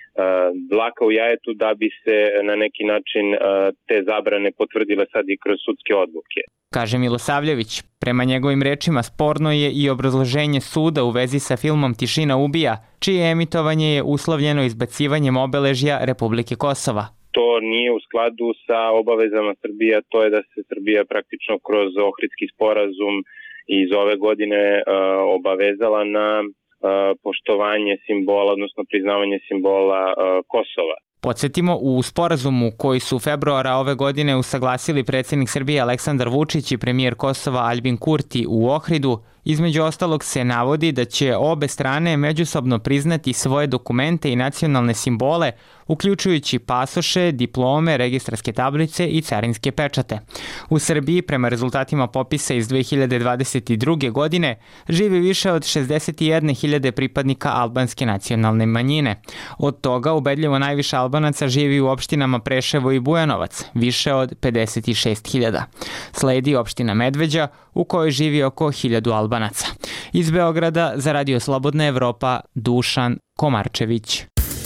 dlaka u jajetu da bi se na neki način te zabrane potvrdile sad i kroz sudske odluke. Kaže Milosavljević. Prema njegovim rečima sporno je i obrazloženje suda u vezi sa filmom Tišina ubija, čije emitovanje je uslovljeno izbacivanjem obeležja Republike Kosova. To nije u skladu sa obavezama Srbije, to je da se Srbija praktično kroz Ohridski sporazum iz ove godine obavezala na poštovanje simbola, odnosno priznavanje simbola Kosova. Podsjetimo, u sporazumu koji su februara ove godine usaglasili predsjednik Srbije Aleksandar Vučić i premijer Kosova Aljbin Kurti u Ohridu, između ostalog se navodi da će obe strane međusobno priznati svoje dokumente i nacionalne simbole, uključujući pasoše, diplome, registarske tablice i carinske pečate. U Srbiji, prema rezultatima popisa iz dve hiljade dvadeset druge. godine, živi više od šezdeset jedne hiljade pripadnika albanske nacionalne manjine. Od toga ubedljivo najviše Albanaca živi u opštinama Preševo i Bujanovac, više od pedeset šest hiljada. Sledi opština Medveđa, u kojoj živi oko hiljadu Albanaca. Iz Beograda za Radio Slobodna Evropa, Dušan Komarčević.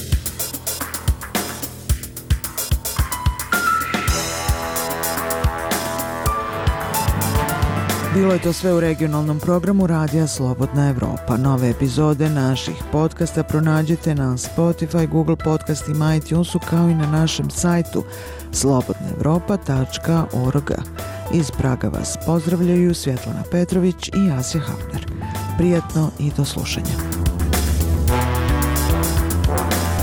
Bilo je to sve u regionalnom programu Radija Slobodna Evropa. Nove epizode naših podcasta pronađite na Spotify, Google podcastima, iTunesu kao i na našem sajtu slobodna evropa tačka org. Iz Praga vas pozdravljaju Svjetlana Petrović i Asja Hafner. Prijatno i do slušanja.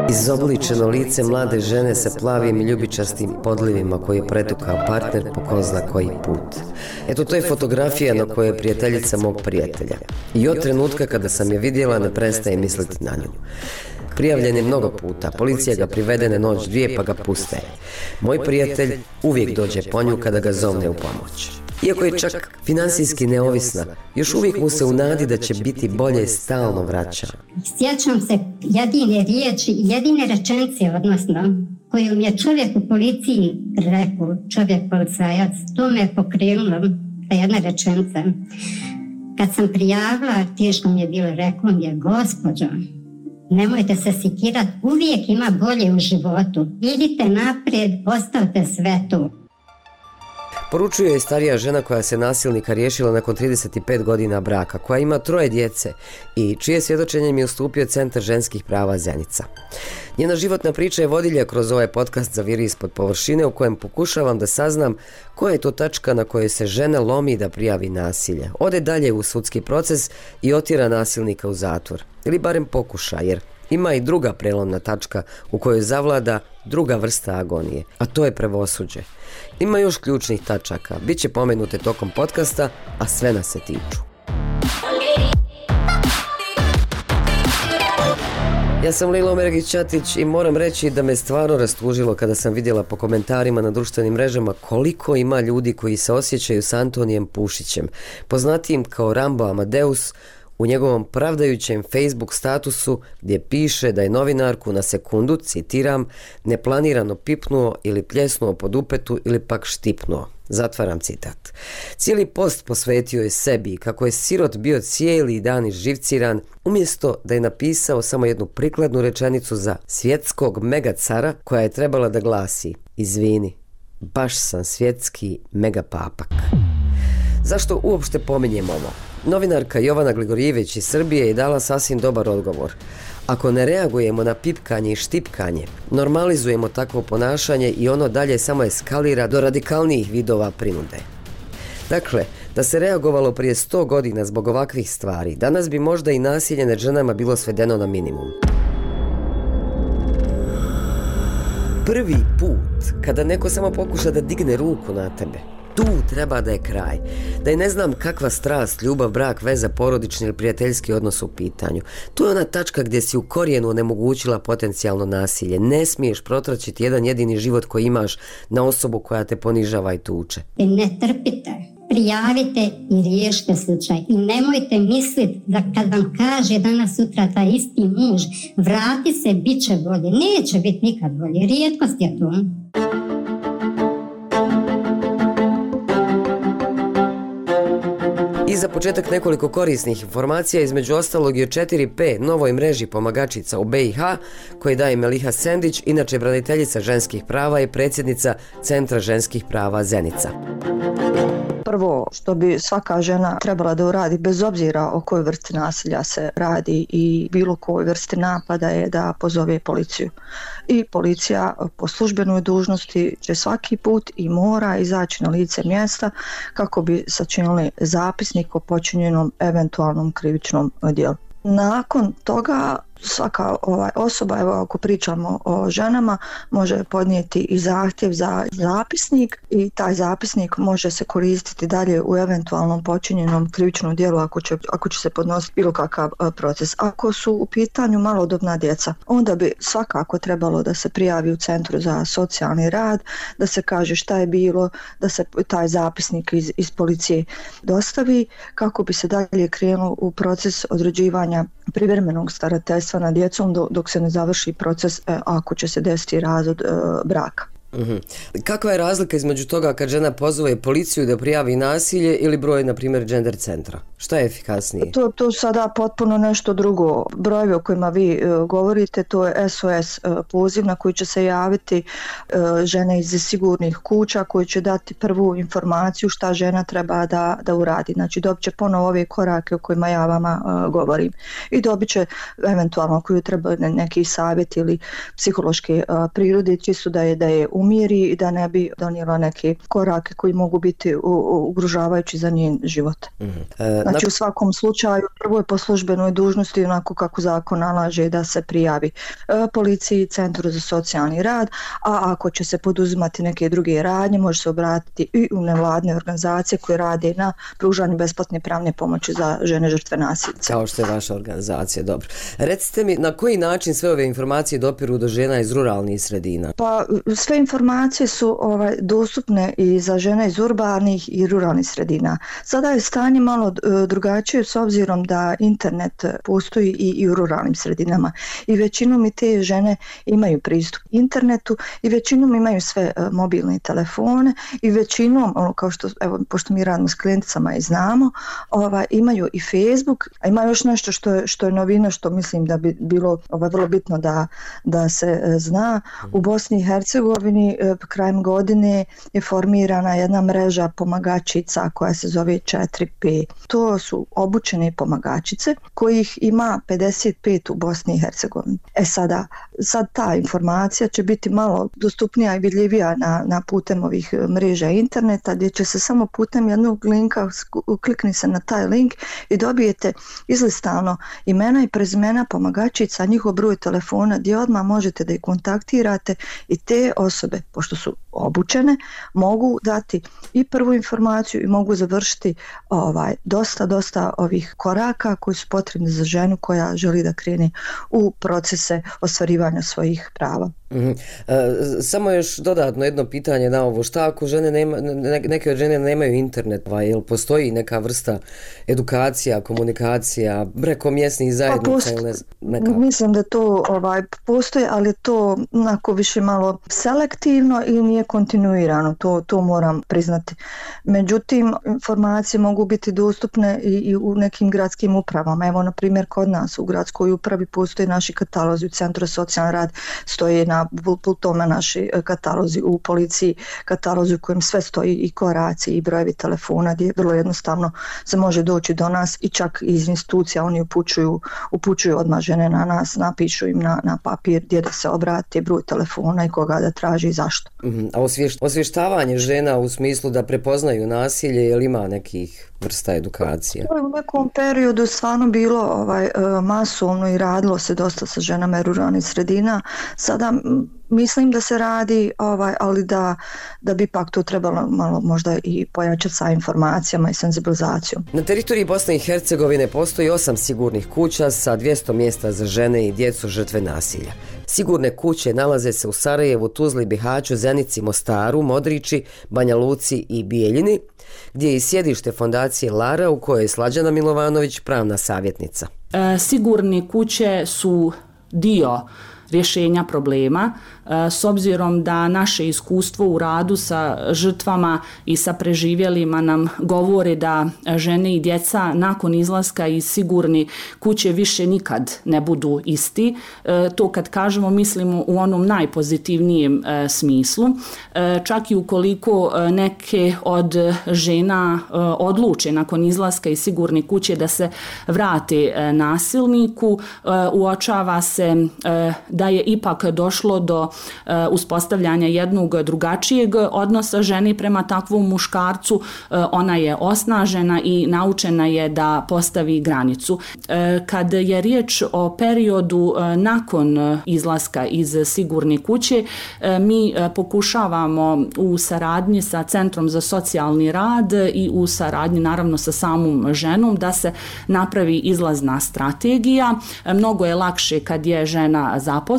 Izobličeno lice mlade žene sa plavim i ljubičastim podlivima koji je pretukao partner po ko zna koji put. Eto, to je fotografija na kojoj je prijateljica mog prijatelja. I od trenutka kada sam je vidjela ne prestaje misliti na nju. Prijavljen je mnogo puta, policija ga privede na noć dvije pa ga puste. Moj prijatelj uvijek dođe po nju kada ga zovne u pomoć. Iako je čak finansijski neovisna, još uvijek mu se u nadi da će biti bolje stalno vraća. Sjećam se jedine riječi, jedine rečenice, odnosno, koju mi je čovjek u policiji rekao, čovjek policajac, to me je pokrenulo, ta jedna rečenica. Kad sam prijavila, teško mi je bilo, rekao mi je, gospođo, nemojte se sikirati, uvijek ima bolje u životu. Idite naprijed, ostavite sve to. Poručuje je starija žena koja se nasilnika riješila nakon trideset pet godina braka, koja ima troje djece i čije svjedočenje mi je ustupio Centar ženskih prava Zenica. Njena životna priča je vodilja kroz ovaj podcast Zaviri ispod površine, u kojem pokušavam da saznam koja je to tačka na kojoj se žena lomi da prijavi nasilje, ode dalje u sudski proces i otjera nasilnika u zatvor. Ili barem pokuša, jer ima i druga prelomna tačka u kojoj zavlada druga vrsta agonije, a to je pravosuđe. Ima još ključnih tačaka, bit će pomenute tokom podcasta, a sve nas se tiču. Ja sam Lilo Mergić-Ćatić i moram reći da me stvarno rastužilo kada sam vidjela po komentarima na društvenim mrežama koliko ima ljudi koji se osjećaju s Antonijem Pušićem, poznatijim kao Rambo Amadeus, u njegovom pravdajućem Facebook statusu gdje piše da je novinarku na sekundu, citiram, neplanirano pipnuo ili pljesnuo po dupetu ili pak štipnuo. Zatvaram citat. Cijeli post posvetio je sebi kako je sirot bio cijeli dan izživciran, umjesto da je napisao samo jednu prikladnu rečenicu za svjetskog megacara koja je trebala da glasi: izvini, baš sam svjetski megapapak. Zašto uopšte pominjem ovo? Novinarka Jovana Gligorijević iz Srbije je dala sasvim dobar odgovor. Ako ne reagujemo na pipkanje i štipkanje, normalizujemo takvo ponašanje i ono dalje samo eskalira do radikalnijih vidova prinude. Dakle, da se reagovalo prije sto godina zbog ovakvih stvari, danas bi možda i nasilje nad ženama bilo svedeno na minimum. Prvi put kada neko samo pokuša da digne ruku na tebe, tu treba da je kraj. Da je ne znam kakva strast, ljubav, brak, veza, porodični ili prijateljski odnos u pitanju. Tu je ona tačka gdje si u korijenu onemogućila potencijalno nasilje. Ne smiješ protraćiti jedan jedini život koji imaš na osobu koja te ponižava i tuče. Ne trpite, prijavite i riješite slučaj. I nemojte misliti da kad vam kaže danas sutra taj isti muž, vrati se, bit će bolje. Neće biti nikad bolje. Rijetkost je to. I za početak nekoliko korisnih informacija, između ostalog i o četiri P, novoj mreži pomagačica u B i H, koje daje Meliha Sendić, inače braniteljica ženskih prava i predsjednica Centra ženskih prava Zenica. Prvo što bi svaka žena trebala da uradi, bez obzira o kojoj vrsti nasilja se radi i bilo kojoj vrsti napada, je da pozove policiju. I policija po službenoj dužnosti će svaki put i mora izaći na lice mjesta kako bi sačinili zapisnik o počinjenom eventualnom krivičnom djelu. Nakon toga svaka ovaj, osoba, evo ako pričamo o ženama, može podnijeti i zahtjev za zapisnik i taj zapisnik može se koristiti dalje u eventualnom počinjenom krivičnom djelu ako će, ako će se podnositi bilo kakav proces. Ako su u pitanju malodobna djeca, onda bi svakako trebalo da se prijavi u Centru za socijalni rad, da se kaže šta je bilo, da se taj zapisnik iz, iz policije dostavi kako bi se dalje krenulo u proces određivanja privremenog starateljstva na djecom dok se ne završi proces ako će se desiti razvod braka. Uhum. Kakva je razlika između toga kad žena pozove policiju da prijavi nasilje ili broj, na primjer, gender centra? Šta je efikasnije? To, to sada potpuno nešto drugo. Brojevi o kojima vi uh, govorite, to je S O S uh, poziv na koji će se javiti uh, žene iz sigurnih kuća koji će dati prvu informaciju šta žena treba da, da uradi. Znači dobit će ponovo ove korake o kojima ja vama uh, govorim. I dobit će eventualno ako ju treba neki savjet ili psihološke uh, prirode, čisto da je, da je umiri i da ne bi donijela neke korake koji mogu biti ugrožavajući za njen život. Mm-hmm. E, znači u svakom slučaju prvo je po službenoj dužnosti onako kako zakon nalaže da se prijavi e, policiji, Centru za socijalni rad, a ako će se poduzimati neke druge radnje može se obratiti i u nevladne organizacije koje rade na pružanju besplatne pravne pomoći za žene žrtve nasilja. Kao što je vaša organizacija, dobro. Recite mi, na koji način sve ove informacije dopiru do žena iz ruralnih sredina? Pa sve informacije su ovaj, dostupne i za žene iz urbanih i ruralnih sredina. Sada je stanje malo drugačije s obzirom da internet postoji i, i u ruralnim sredinama i većinom i te žene imaju pristup internetu i većinom imaju sve uh, mobilne telefone i većinom, ono, kao što, evo, pošto mi radimo s klijenticama i znamo, ovaj, imaju i Facebook, a ima još nešto što je, što je novina, što mislim da bi bilo ovaj, vrlo bitno da, da se uh, zna. U Bosni i Hercegovini uh, krajem godine je formirana jedna mreža pomagačica koja se zove četiri P. To su obučene pomagačice kojih ima pedeset pet u Bosni i Hercegovini. E sada, sad ta informacija će biti malo dostupnija i vidljivija na, na putem ovih mreža interneta gdje će se samo putem jednog linka klikni se na taj link i dobijete izlistano imena i prezimena pomagačica, njihov broj telefona gdje odmah možete da ih kontaktirate i te osobe, pošto su obučene, mogu dati i prvu informaciju i mogu završiti ovaj, dosta, dosta ovih koraka koji su potrebni za ženu koja želi da krene u procese ostvarivanja svojih prava. Mm-hmm. E, samo još dodatno jedno pitanje na ovo, šta ako žene nema, ne, neke od žene nemaju internet, pa jel postoji neka vrsta edukacija, komunikacija preko mjesnih zajednica? Pa posto, ili ne, mislim da to ovaj, postoji, ali to onako više malo selektivno i nije kontinuirano, to, to moram priznati. Međutim, informacije mogu biti dostupne i, i u nekim gradskim upravama. Evo, na primjer, kod nas u gradskoj upravi postoje naši katalozi, u Centru za socijalni rad stoje na pultoma naši katalozi, u policiji katalozi u kojem sve stoji i koraci i brojevi telefona gdje vrlo jednostavno se može doći do nas i čak iz institucija oni upućuju, upućuju odmah žene na nas, napišu im na, na papir gdje da se obrati, broj telefona i koga da traži i zašto. Mm-hmm. A osvješt, osvještavanje žena u smislu da prepoznaju nasilje, je li ima nekih vrsta edukacije? U nekom periodu stvarno bilo ovaj, masovno i radilo se dosta sa ženama ruralnih sredina. Sada mislim da se radi, ovaj, ali da, da bi pak to trebalo malo možda i pojačati sa informacijama i senzibilizacijom. Na teritoriji Bosne i Hercegovine postoji osam sigurnih kuća sa dvjesto mjesta za žene i djecu žrtve nasilja. Sigurne kuće nalaze se u Sarajevu, Tuzli, Bihaću, Zenici, Mostaru, Modriči, Banja Luci i Bijeljini, gdje je i sjedište fondacije Lara u kojoj je Slađana Milovanović pravna savjetnica. E, sigurne kuće su dio rješenja problema, s obzirom da naše iskustvo u radu sa žrtvama i sa preživjelima nam govore da žene i djeca nakon izlaska iz sigurne kuće više nikad ne budu isti. To kad kažemo mislimo u onom najpozitivnijem smislu. Čak i ukoliko neke od žena odluče nakon izlaska iz sigurne kuće da se vrate nasilniku, uočava se da je ipak došlo do uh, uspostavljanja jednog drugačijeg odnosa žene prema takvom muškarcu. Uh, ona je osnažena i naučena je da postavi granicu. Uh, kad je riječ o periodu uh, nakon izlaska iz sigurne kuće, uh, mi uh, pokušavamo u saradnji sa Centrom za socijalni rad i u saradnji naravno sa samom ženom da se napravi izlazna strategija. Uh, mnogo je lakše kad je žena zaposlena,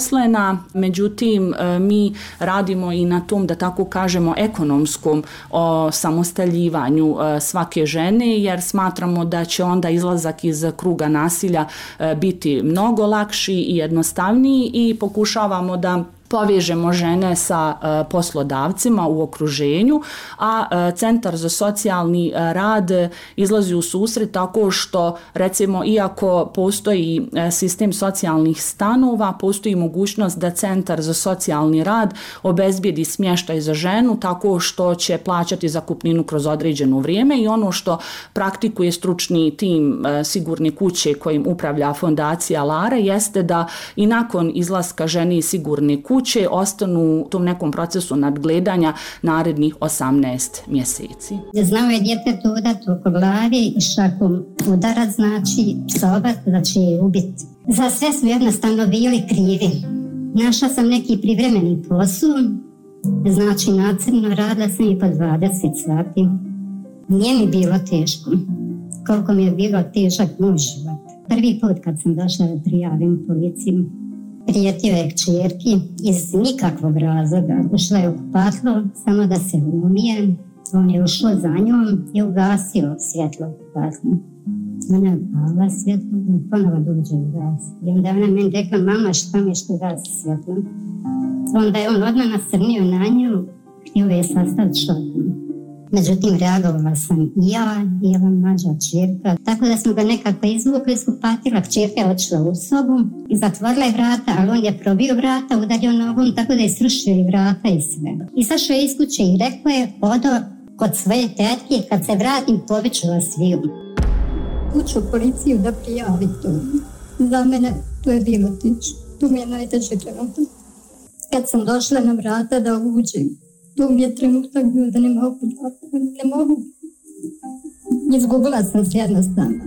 međutim mi radimo i na tom, da tako kažemo, ekonomskom samostaljivanju svake žene, jer smatramo da će onda izlazak iz kruga nasilja biti mnogo lakši i jednostavniji i pokušavamo da povežemo žene sa uh, poslodavcima u okruženju, a uh, Centar za socijalni uh, rad izlazi u susret tako što, recimo, iako postoji uh, sistem socijalnih stanova, postoji mogućnost da Centar za socijalni rad obezbijedi smještaj za ženu tako što će plaćati zakupninu kroz određeno vrijeme i ono što praktikuje stručni tim uh, sigurne kuće kojim upravlja fondacija Lara jeste da i nakon izlaska žene iz sigurne kuće kuće ostanu u tom nekom procesu nadgledanja narednih osamnaest mjeseci. Znao je djetetu udati oko glavi i šakom udarac, znači psovat, da će je ubiti. Za sve su jednostavno bili krivi. Našla sam neki privremeni posao, znači nacrno radila sam i po dvadeset sati. Nije mi bilo teško, koliko mi je bilo težak moj život. Prvi put kad sam došla da prijavim policiju, prijetio je kćerki iz nikakvog razloga. Ušla je u kupatlo, samo da se umije. On je ušao za njom i ugasio svjetlo u kupatlu. Ona je upala svjetlo i ponovo dođe u gas. I onda ona meni rekla, mama, šta mi što gasi svjetlo? Onda je on odmah nasrnio na nju, htio je sastaviti šokom. Međutim, reagovala sam i ja i ova mlađa kćerka. Tako da smo ga nekako izvukli iz kupatila. Kćerka je odšla u sobu i zatvorila je vrata, ali on je probio vrata, udario nogom, tako da je srušio i vrata i sve. Izašao je iz kuće i rekao je, odo kod svoje tetke, kad se vratim, poviću vas sviju. Uću u policiju da prijavi to. Za mene to je bilo tiče. Tu mi je najteži trenutak. Kad sam došla na vrata da uđem, to mi je trenutak bio da ne mogu, ne mogu. Izgubila sam se jednostavno.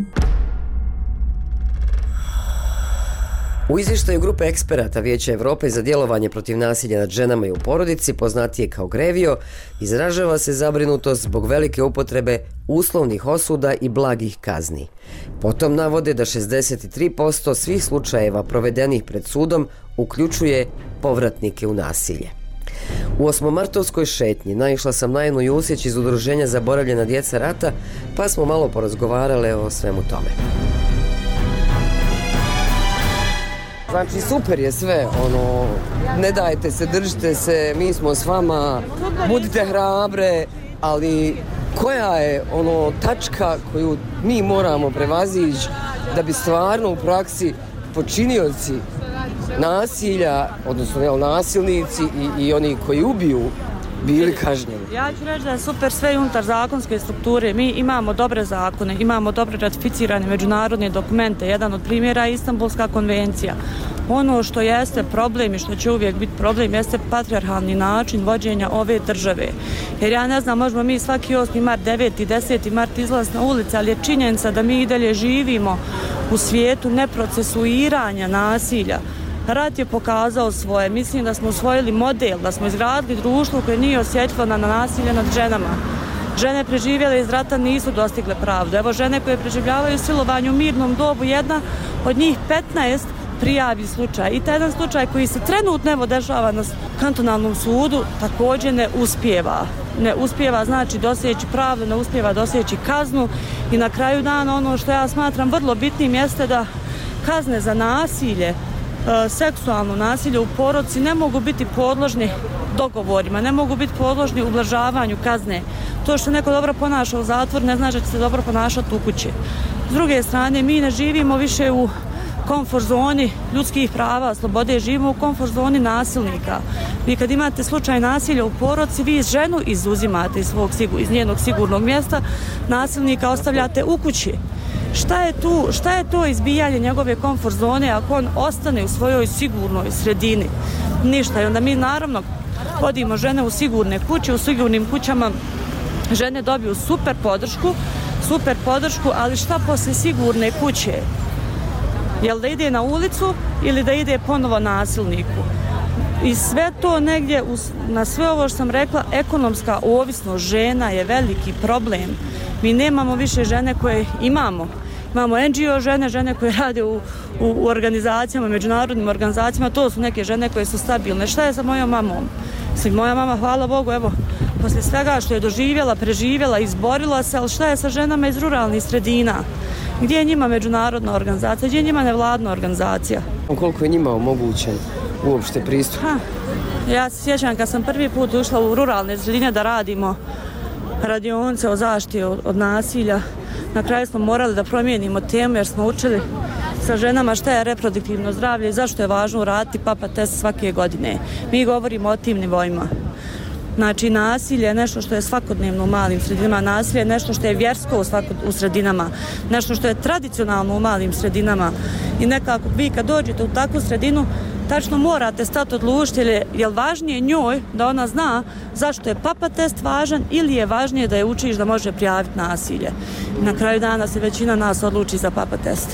U izvještaju grupe eksperata Vijeća Evrope za djelovanje protiv nasilja nad ženama i u porodici, poznatije kao GREVIO, izražava se zabrinutost zbog velike upotrebe uslovnih osuda i blagih kazni. Potom navode da šezdeset tri posto svih slučajeva provedenih pred sudom uključuje povratnike u nasilje. U osmomartovskoj šetnji naišla sam na Enu Jusić iz udruženja Zaboravljena djeca rata, pa smo malo porazgovarale o svemu tome. Znači, super je sve, ono, ne dajte se, držite se, mi smo s vama, budite hrabre, ali koja je ono tačka koju mi moramo prevazići da bi stvarno u praksi počinioci nasilja, odnosno jel, nasilnici i, i oni koji ubiju, bili kažnjeni? Ja ću reći da je super sve unutar zakonske strukture. Mi imamo dobre zakone, imamo dobre ratificirane međunarodne dokumente. Jedan od primjera je Istanbulska konvencija. Ono što jeste problem i što će uvijek biti problem jeste patrijarhalni način vođenja ove države. Jer ja ne znam, možemo mi svaki osmi mart, deveti, deseti mart izlaz na ulici, ali je činjenica da mi i dalje živimo u svijetu neprocesuiranja nasilja. Rat je pokazao svoje. Mislim da smo usvojili model, da smo izgradili društvo koje nije osjetljivo na nasilje nad ženama. Žene preživjele iz rata nisu dostigle pravdu. Evo, žene koje preživljavaju silovanje u mirnom dobu, jedna od njih petnaest prijavi slučaj. I taj jedan slučaj koji se trenutno evo dešava na kantonalnom sudu također ne uspijeva. Ne uspijeva znači doseći pravdu, ne uspijeva doseći kaznu i na kraju dana ono što ja smatram vrlo bitnim jeste da kazne za nasilje, seksualno nasilje u porodici ne mogu biti podložni dogovorima, ne mogu biti podložni ublažavanju kazne. To što neko dobro ponaša u zatvoru ne znači da će se dobro ponašati u kući. S druge strane, mi ne živimo više u komfort zoni ljudskih prava, slobode, živimo u komfort zoni nasilnika. Vi kad imate slučaj nasilja u porodici, vi ženu izuzimate iz, svog, iz njenog sigurnog mjesta, nasilnika ostavljate u kući. Šta je tu, šta je to izbijanje njegove komfort zone ako on ostane u svojoj sigurnoj sredini? Ništa. I onda mi naravno vodimo žene u sigurne kuće, u sigurnim kućama žene dobiju super podršku, super podršku, ali šta poslije sigurne kuće? Jel da ide na ulicu ili da ide ponovo nasilniku? I sve to negdje, na sve ovo što sam rekla, ekonomska ovisnost žena je veliki problem. Mi nemamo više žene koje imamo. Imamo en dži o žene, žene koje rade u, u, u organizacijama, međunarodnim organizacijama, to su neke žene koje su stabilne. Šta je sa mojom mamom? Mislim, moja mama, hvala Bogu, evo, poslije svega što je doživjela, preživjela, izborila se, ali šta je sa ženama iz ruralnih sredina? Gdje je njima međunarodna organizacija, gdje je njima nevladna organizacija? Koliko je njima omogućen uopšte pristup? Ha, ja se sjećam kad sam prvi put ušla u ruralne sredine da radimo radionice o zaštiti od, od nasilja. Na kraju smo morali da promijenimo temu jer smo učili sa ženama šta je reproduktivno zdravlje i zašto je važno uraditi papa test svake godine. Mi govorimo o tim nivoima. Znači, nasilje je nešto što je svakodnevno u malim sredinama, nasilje je nešto što je vjersko u, svakod, u sredinama, nešto što je tradicionalno u malim sredinama I nekako vi kad dođete u takvu sredinu, tačno morate stati odlučiti je li važnije njoj da ona zna zašto je papa test važan ili je važnije da je učiš da može prijaviti nasilje. I na kraju dana se većina nas odluči za papa test.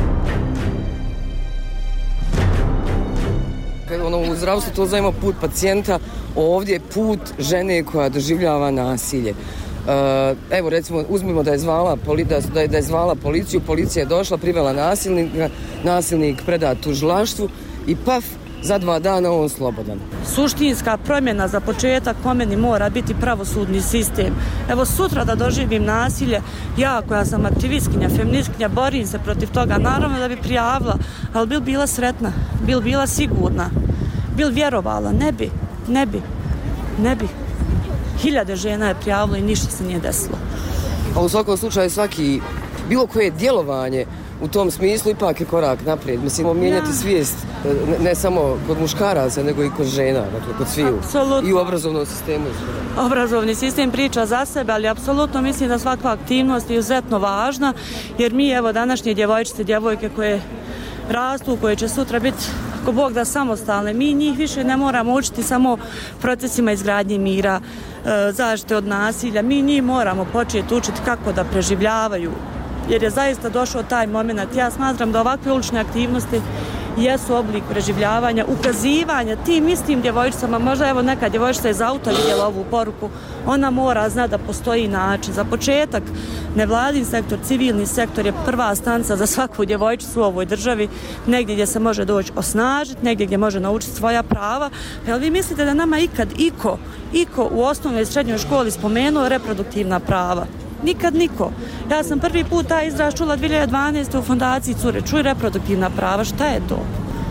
Ono, u zdravstvu to zovemo put pacijenta, ovdje je put žene koja doživljava nasilje. Uh, evo recimo uzmimo da je, zvala, da, je, da je zvala policiju, policija je došla, privela nasilnika, nasilnik predat tužilaštvu i paf, za dva dana on slobodan. Suštinska promjena za početak po meni mora biti pravosudni sistem. Evo sutra da doživim nasilje, ja koja sam aktivistkinja, feministkinja, borim se protiv toga, naravno da bi prijavila, ali bil bila sretna, bil bila sigurna, bil vjerovala, ne bi, ne bi, ne bi. Hiljade žena je prijavilo i ništa se nije desilo. A u svakom slučaju svaki, bilo koje djelovanje u tom smislu ipak je korak naprijed. Mislimo mijenjati ja. svijest ne, ne samo kod muškaraca, nego i kod žena, dakle kod sviju. Apsolutno. I u obrazovnom sistemu. Obrazovni sistem priča za sebe, ali apsolutno mislim da svaka aktivnost je izuzetno važna, jer mi evo današnje djevojčice, djevojke koje rastu, koje će sutra biti ako Bog da samostalne, mi njih više ne moramo učiti samo procesima izgradnje mira, zaštite od nasilja, mi njih moramo početi učiti kako da preživljavaju, jer je zaista došao taj moment. Ja smatram da ovakve ulične aktivnosti jesu oblik preživljavanja, ukazivanja tim istim djevojčicama, možda evo neka djevojčica iz auta vidjela ovu poruku, ona mora zna da postoji način. Za početak, nevladin sektor, civilni sektor je prva stanca za svaku djevojčicu u ovoj državi, negdje gdje se može doći osnažiti, negdje gdje može naučiti svoja prava. Jel vi mislite da nama ikad iko, iko u osnovnoj i srednjoj školi spomenuo reproduktivna prava? Nikad niko. Ja sam prvi put taj izraz čula dvije hiljade dvanaeste. u fondaciji Cure. Čuj reproduktivna prava, šta je to?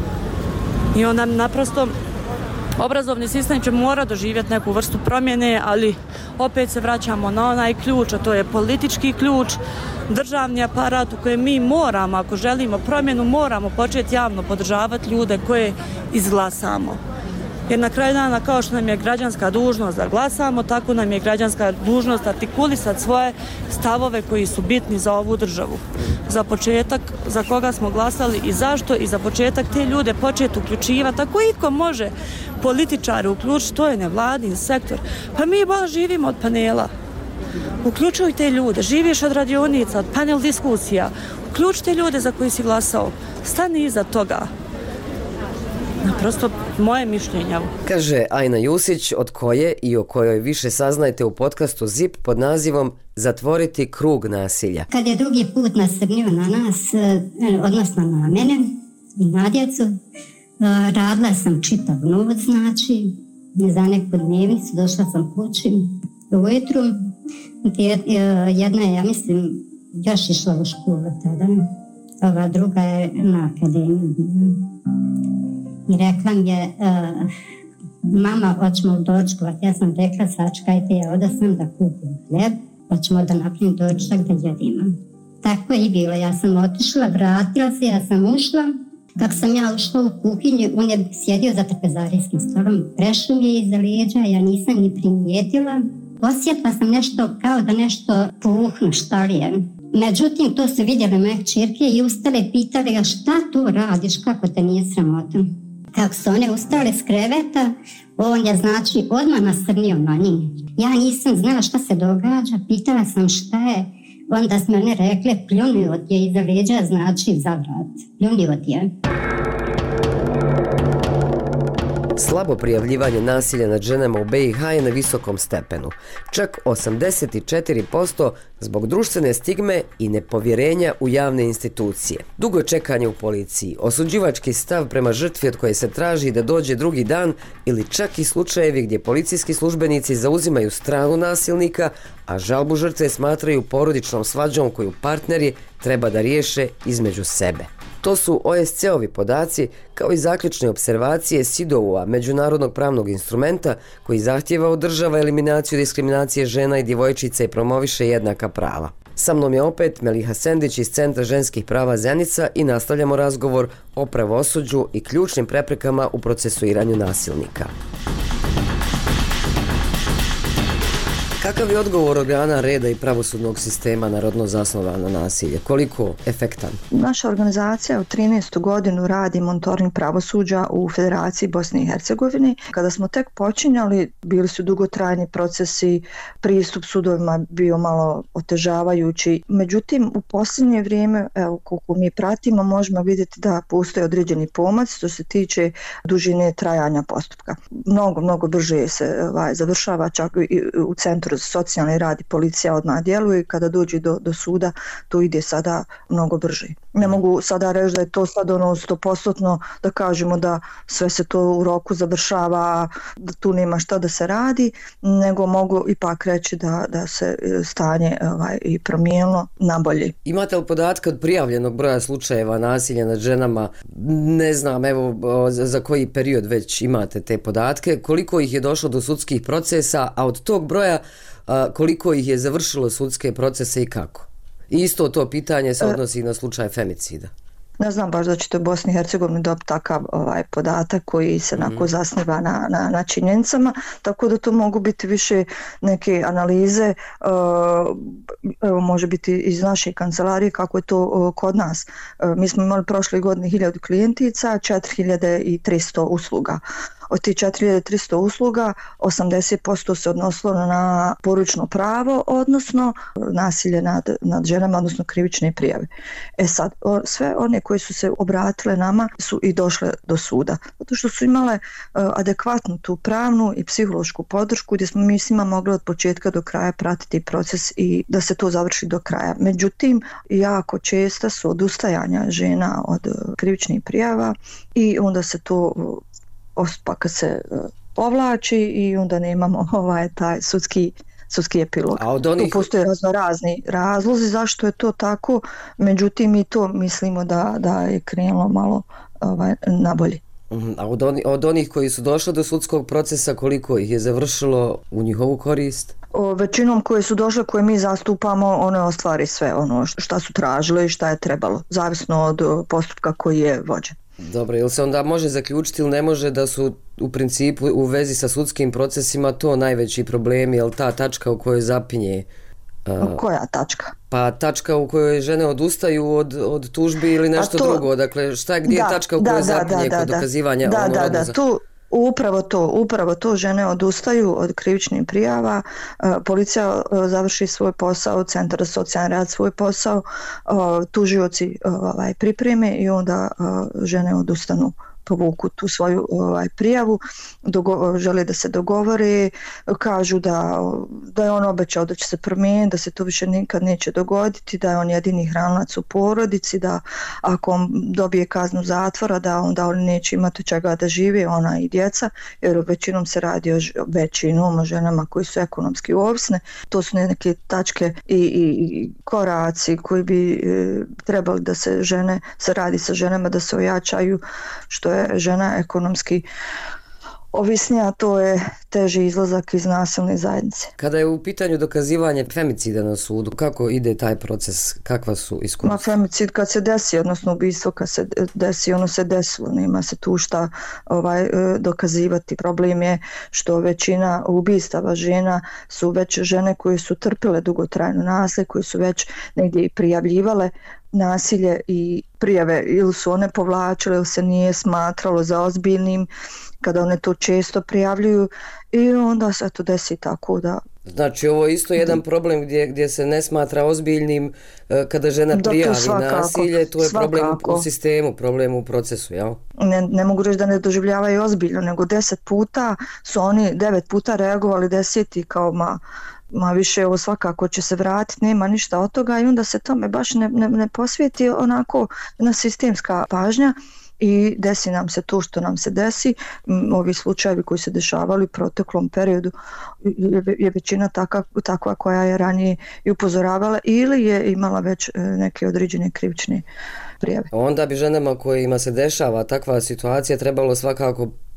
I onda naprosto obrazovni sistem će mora doživjeti neku vrstu promjene, ali opet se vraćamo na onaj ključ, a to je politički ključ, državni aparat u kojem mi moramo, ako želimo promjenu, moramo početi javno podržavati ljude koje izglasamo. Jer na kraju dana, kao što nam je građanska dužnost da glasamo, tako nam je građanska dužnost artikulisati svoje stavove koji su bitni za ovu državu. Za početak, za koga smo glasali i zašto, i za početak te ljude početi uključivati. Ako iko može političari uključiti, to je nevladin sektor. Pa mi bolj živimo od panela. Uključuj te ljude, živiš od radionica, od panel diskusija. Uključite ljude za koji si glasao. Stani iza toga. Prosto moje mišljenje. Kaže Ajna Jusić, od koje i o kojoj više saznajte u podcastu ZIP pod nazivom Zatvoriti krug nasilja. Kad je drugi put nasrnio na nas, odnosno na mene i na djecu, radila sam čitav noć, znači, za neku dnevnicu, došla sam kući ujutru. Jedna je, ja mislim, još išla u školu tada, ova druga je na akademiji. I rekla mi je, uh, mama, hoćemo dočkovati. Ja sam rekla, sačekajte, ja oda sam da kupim hljeb, hoćemo da napravim dočak da jedimo. Tako je i bilo, ja sam otišla, vratila se, ja sam ušla. Kako sam ja ušla u kuhinju, on je sjedio za trpezarijskim stolom, prešao mi je iza leđa, ja nisam ni primijetila. Osjetila sam nešto kao da nešto puhnu, šta li je. Međutim, to su vidjeli moje kćerke i ustale pitali ga šta tu radiš, kako te nije sramota. Kako su one ustale s kreveta, on je znači odmah nasrnio na njih. Ja nisam znala šta se događa, pitala sam šta je, onda smo one rekle pljunio ti je iza leđa, znači za vrat, pljunio ti je. Slabo prijavljivanje nasilja nad ženama u be i ha je na visokom stepenu. Čak osamdeset četiri posto zbog društvene stigme i nepovjerenja u javne institucije. Dugo čekanje u policiji, osuđivački stav prema žrtvi od koje se traži da dođe drugi dan ili čak i slučajevi gdje policijski službenici zauzimaju stranu nasilnika, a žalbu žrtve smatraju porodičnom svađom koju partneri treba da riješe između sebe. To su o es ce ovi podaci kao i zaključne observacije S I D O-a, međunarodnog pravnog instrumenta koji zahtjeva od država eliminaciju diskriminacije žena i djevojčica i promoviše jednaka prava. Sa mnom je opet Meliha Sendić iz Centra ženskih prava Zenica i nastavljamo razgovor o pravosuđu i ključnim preprekama u procesuiranju nasilnika. Kakav je odgovor organa reda i pravosudnog sistema na rodno zasnovano nasilje? Koliko efektan? Naša organizacija u trinaestu godinu radi monitoring pravosuđa u Federaciji Bosne i Hercegovine. Kada smo tek počinjali, bili su dugotrajni procesi, pristup sudovima bio malo otežavajući. Međutim, u posljednje vrijeme, evo, koliko mi pratimo, možemo vidjeti da postoje određeni pomac što se tiče dužine trajanja postupka. Mnogo, mnogo brže se ovaj, završava, čak i u Centru za socijalni rad i policija odmah djeluje i kada dođe do, do suda, to ide sada mnogo brže. Ne mogu sada reći da je to sad ono sto posto da kažemo da sve se to u roku završava, da tu nema šta da se radi, nego mogu ipak reći da, da se stanje ovaj, i promijenilo na bolje. Imate li podatke od prijavljenog broja slučajeva nasilja nad ženama? Ne znam, evo za, za koji period već imate te podatke, koliko ih je došlo do sudskih procesa, a od tog broja a, koliko ih je završilo sudske procese i kako? I isto to pitanje se odnosi i na slučaj femicida. Ne znam baš da ćete u Bosni i Hercegovini dobiti takav ovaj, podatak koji se mm. onako zasniva na, na, na činjenicama, tako da to mogu biti više neke analize, uh, evo može biti iz naše kancelarije kako je to uh, kod nas. Uh, mi smo imali prošle godine hiljadu klijentica, četiri hiljade tristo usluga. Od tih četiri hiljade tristo usluga, osamdeset posto se odnosilo na porodično pravo, odnosno nasilje nad, nad ženama, odnosno krivične prijave. E sad, o, sve one koje su se obratile nama su i došle do suda, zato što su imale uh, adekvatnu tu pravnu i psihološku podršku gdje smo mi s njima mogli od početka do kraja pratiti proces i da se to završi do kraja. Međutim, jako česta su odustajanja žena od uh, krivičnih prijava i onda se to uh, postupak se povlači i onda nemamo ovaj taj sudski sudski epilog. A od onih... Tu postoje razno razni razlozi zašto je to tako, međutim i to mislimo da, da je krenulo malo ovaj, nabolje. A od, oni, od onih koji su došli do sudskog procesa, koliko ih je završilo u njihovu korist? O, većinom koje su došle, koje mi zastupamo, one ostvari sve ono šta su tražile i šta je trebalo, zavisno od postupka koji je vođen. Dobro, ili se onda može zaključiti ili ne može da su u principu u vezi sa sudskim procesima to najveći problem, je li ta tačka u kojoj zapinje? Uh, Koja tačka? Pa tačka u kojoj žene odustaju od, od tužbi ili nešto to, drugo, dakle šta je, gdje da, je tačka u kojoj da, zapinje da, da, kod da, dokazivanja? Da, ono da, da, za... tu upravo to, upravo to žene odustaju od krivičnih prijava, uh, policija uh, završi svoj posao, Centar za socijalni rad svoj posao, uh, tužioci uh, ovaj, pripreme i onda uh, žene odustanu, povuku tu svoju ovaj, prijavu, dogo, žele da se dogovore, kažu da, da je on obećao da će se promijeniti, da se to više nikad neće dogoditi, da je on jedini hranac u porodici, da ako on dobije kaznu zatvora, da onda oni neće imati čega da žive, ona i djeca, jer većinom se radi o većinom o ženama koji su ekonomski ovisne. To su neke tačke i, i, i koraci koji bi e, trebali da se žene, se radi sa ženama, da se ojačaju, što je žena ekonomski ovisnija, to je teži izlazak iz nasilne zajednice. Kada je u pitanju dokazivanje femicida na sudu, kako ide taj proces, kakva su iskustva? Ma femicid kad se desi, odnosno ubistvo kad se desi, ono se desilo, nema se tu šta ovaj, dokazivati. Problem je što većina ubistava žena su već žene koje su trpile dugotrajno nasilje, koje su već negdje i prijavljivale nasilje i prijave ili su one povlačile ili se nije smatralo za ozbiljnim kada one to često prijavljuju i onda se to desi tako da... Znači ovo je isto jedan problem gdje, gdje se ne smatra ozbiljnim kada žena prijavi svakako, nasilje, to je svakako. Problem u sistemu, problem u procesu, jel? Ne, ne mogu reći da ne doživljavaju ozbiljno, nego deset puta su oni devet puta reagovali, deseti kao ma... ma više ovo svakako će se vratiti, nema ništa od toga i onda se tome baš ne, ne, ne posvijeti onako na sistemska pažnja i desi nam se to što nam se desi. Ovi slučajevi koji se dešavali u proteklom periodu je, je većina taka, takva koja je ranije i upozoravala ili je imala već neke određene krivične prijave. Onda bi ženama kojima se dešava takva situacija trebalo svakako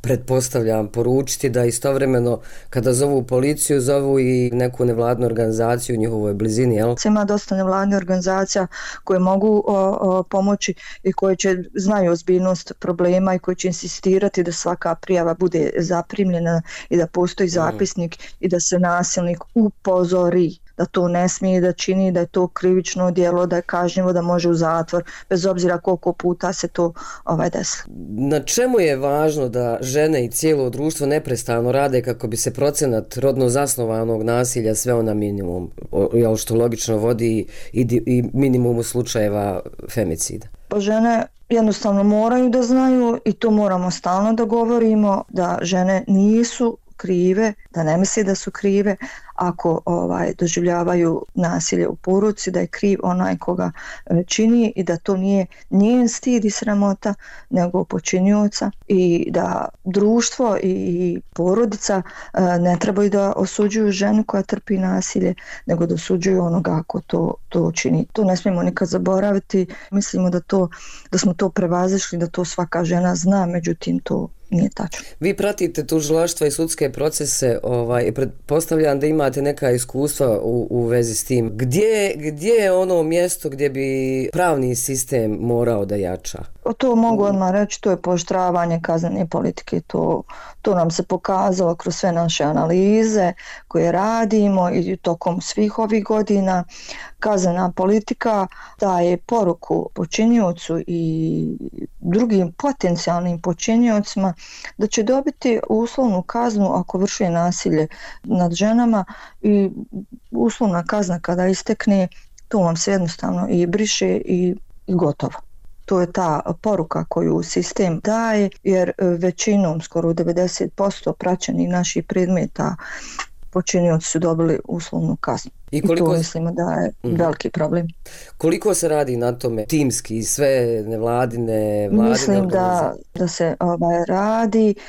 pretpostavljam, poručiti da istovremeno kada zovu policiju, zovu i neku nevladnu organizaciju u njihovoj blizini, jel? Ima dosta nevladnih organizacija koje mogu o, o, pomoći i koje će znaju ozbiljnost problema i koje će insistirati da svaka prijava bude zaprimljena i da postoji zapisnik mm. i da se nasilnik upozori da to ne smije da čini, da je to krivično djelo, da je kažnjivo, da može u zatvor, bez obzira koliko puta se to ovaj desi. Na čemu je važno da žene i cijelo društvo neprestano rade kako bi se procenat rodno zasnovanog nasilja sveo na minimum, jel što logično vodi i, i minimumu slučajeva femicida? Pa žene jednostavno moraju da znaju i to moramo stalno da govorimo, da žene nisu krive, da ne misli da su krive ako ovaj doživljavaju nasilje u porodici, da je kriv onaj koga čini i da to nije njen stid i sramota, nego počinioca i da društvo i porodica ne trebaju da osuđuju ženu koja trpi nasilje, nego da osuđuju onoga ko to, to čini. To ne smijemo nikad zaboraviti. Mislimo da, to, da smo to prevazišli, da to svaka žena zna, međutim to nije tačno. Vi pratite tužilaštva i sudske procese, ovaj, pretpostavljam da imate neka iskustva u, u vezi s tim. Gdje, gdje je ono mjesto gdje bi pravni sistem morao da jača? To mogu odmah reći, to je pooštravanje kaznene politike. To, to nam se pokazalo kroz sve naše analize koje radimo i tokom svih ovih godina. Kaznena politika daje poruku počiniocu i drugim potencijalnim počiniocima da će dobiti uslovnu kaznu ako vrši nasilje nad ženama i uslovna kazna kada istekne, to vam se jednostavno i briše i, i gotovo. To je ta poruka koju sistem daje, jer većinom, skoro devedeset posto praćenih naših predmeta počinioci su dobili uslovnu kaznu. I, koliko... I to mislimo da je mm. veliki problem. Koliko se radi na tome timski, sve nevladine, vladine Mislim da, da se ovaj, radi, e,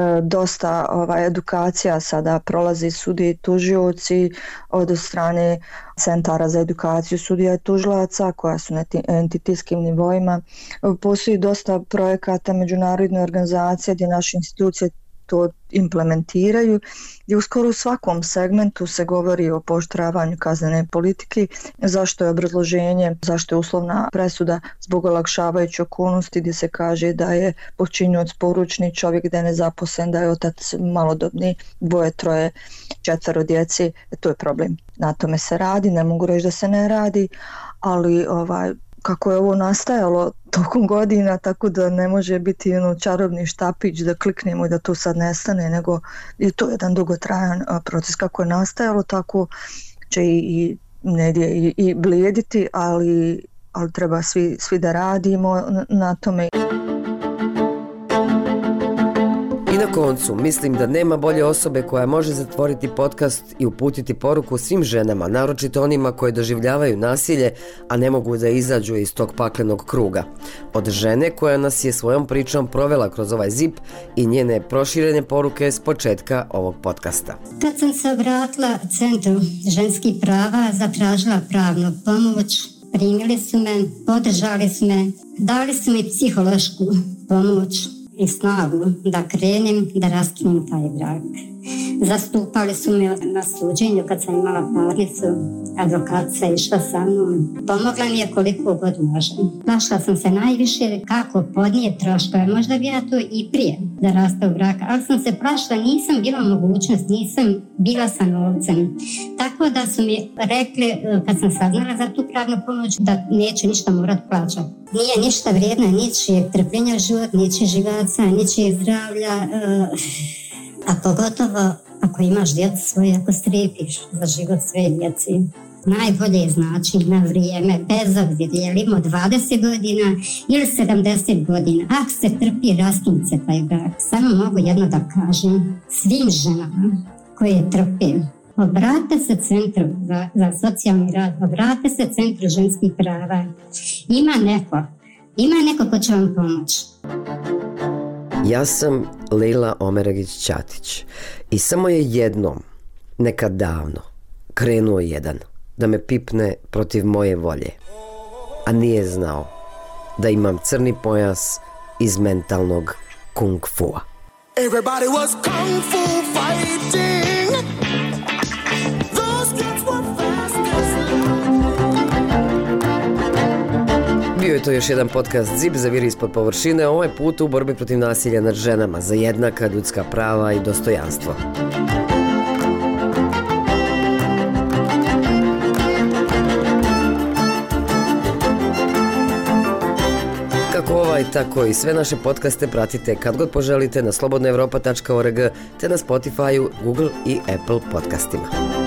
dosta ovaj, edukacija sada prolazi sudije i tužioci od strane centara za edukaciju sudija i tužilaca koja su na entitetskim nivoima. Postoji dosta projekata međunarodne organizacije gdje naše institucije to implementiraju i u skoro svakom segmentu se govori o pooštravanju kaznene politike, zašto je obrazloženje, zašto je uslovna presuda zbog olakšavajuće okolnosti gdje se kaže da je počinioc poručni čovjek, da je nezaposlen, da je otac malodobni, dvoje, troje, četvero djece, to je problem. Na tome se radi, ne mogu reći da se ne radi, ali ovaj kako je ovo nastajalo tokom godina, tako da ne može biti ono čarobni štapić da kliknemo i da to sad nestane, nego je to jedan dugotrajan proces. Kako je nastajalo, tako će i, i negdje i, i blijediti, ali, ali treba svi, svi da radimo na, na tome. I na koncu, mislim da nema bolje osobe koja može zatvoriti podcast i uputiti poruku svim ženama, naročito onima koje doživljavaju nasilje, a ne mogu da izađu iz tog paklenog kruga. Od žene koja nas je svojom pričom provela kroz ovaj zip i njene proširene poruke s početka ovog podcasta. Kad sam se obratila Centru ženskih prava, zatražila pravnu pomoć, primili su me, podržali su me, dali su mi psihološku pomoć i snagu da krenem, da raskinem taj brak. Zastupali su me na suđenju kad sam imala parnicu, advokatica išla sa mnom. Pomogla mi je koliko god može. Plašila sam se najviše kako podnije troškove, možda bi ja to i prije da raste u brak, ali sam se plašila, nisam bila mogućnost, nisam bila sa novcem. Tako da su mi rekli, kad sam saznala za tu pravnu pomoć, da neću ništa morat plaćati. Nije ništa vrijedna ničijeg trpljenja život, ničijeg živaca, ničijeg zdravlja, a pogotovo ako imaš djecu svoje, ako strepiš za život svoje djeci. Najbolje je znači na vrijeme, bez obzira je li imao dvadeset godina ili sedamdeset godina. Ako se trpi, raskinut se taj brak. Samo mogu jedno da kažem svim ženama koje trpe. Obrate se Centru za, za socijalni rad, obrate se Centru ženskih prava. Ima neko, ima neko ko će vam pomoći. Ja sam Lejla Omeragić-Ćatić i samo je jednom, nekad davno, krenuo jedan da me pipne protiv moje volje, a nije znao da imam crni pojas iz mentalnog kung fua. Everybody was kung fu fighting. Those kids were fast as lightning. Bio je to još jedan podcast Zip za vir ispod površine, ovaj put u borbi protiv nasilja nad ženama za jednaka ljudska prava i dostojanstvo. Kako ovaj, tako i sve naše podcaste pratite kad god poželite na slobodna evropa tačka org te na Spotify, Google i Apple podcastima.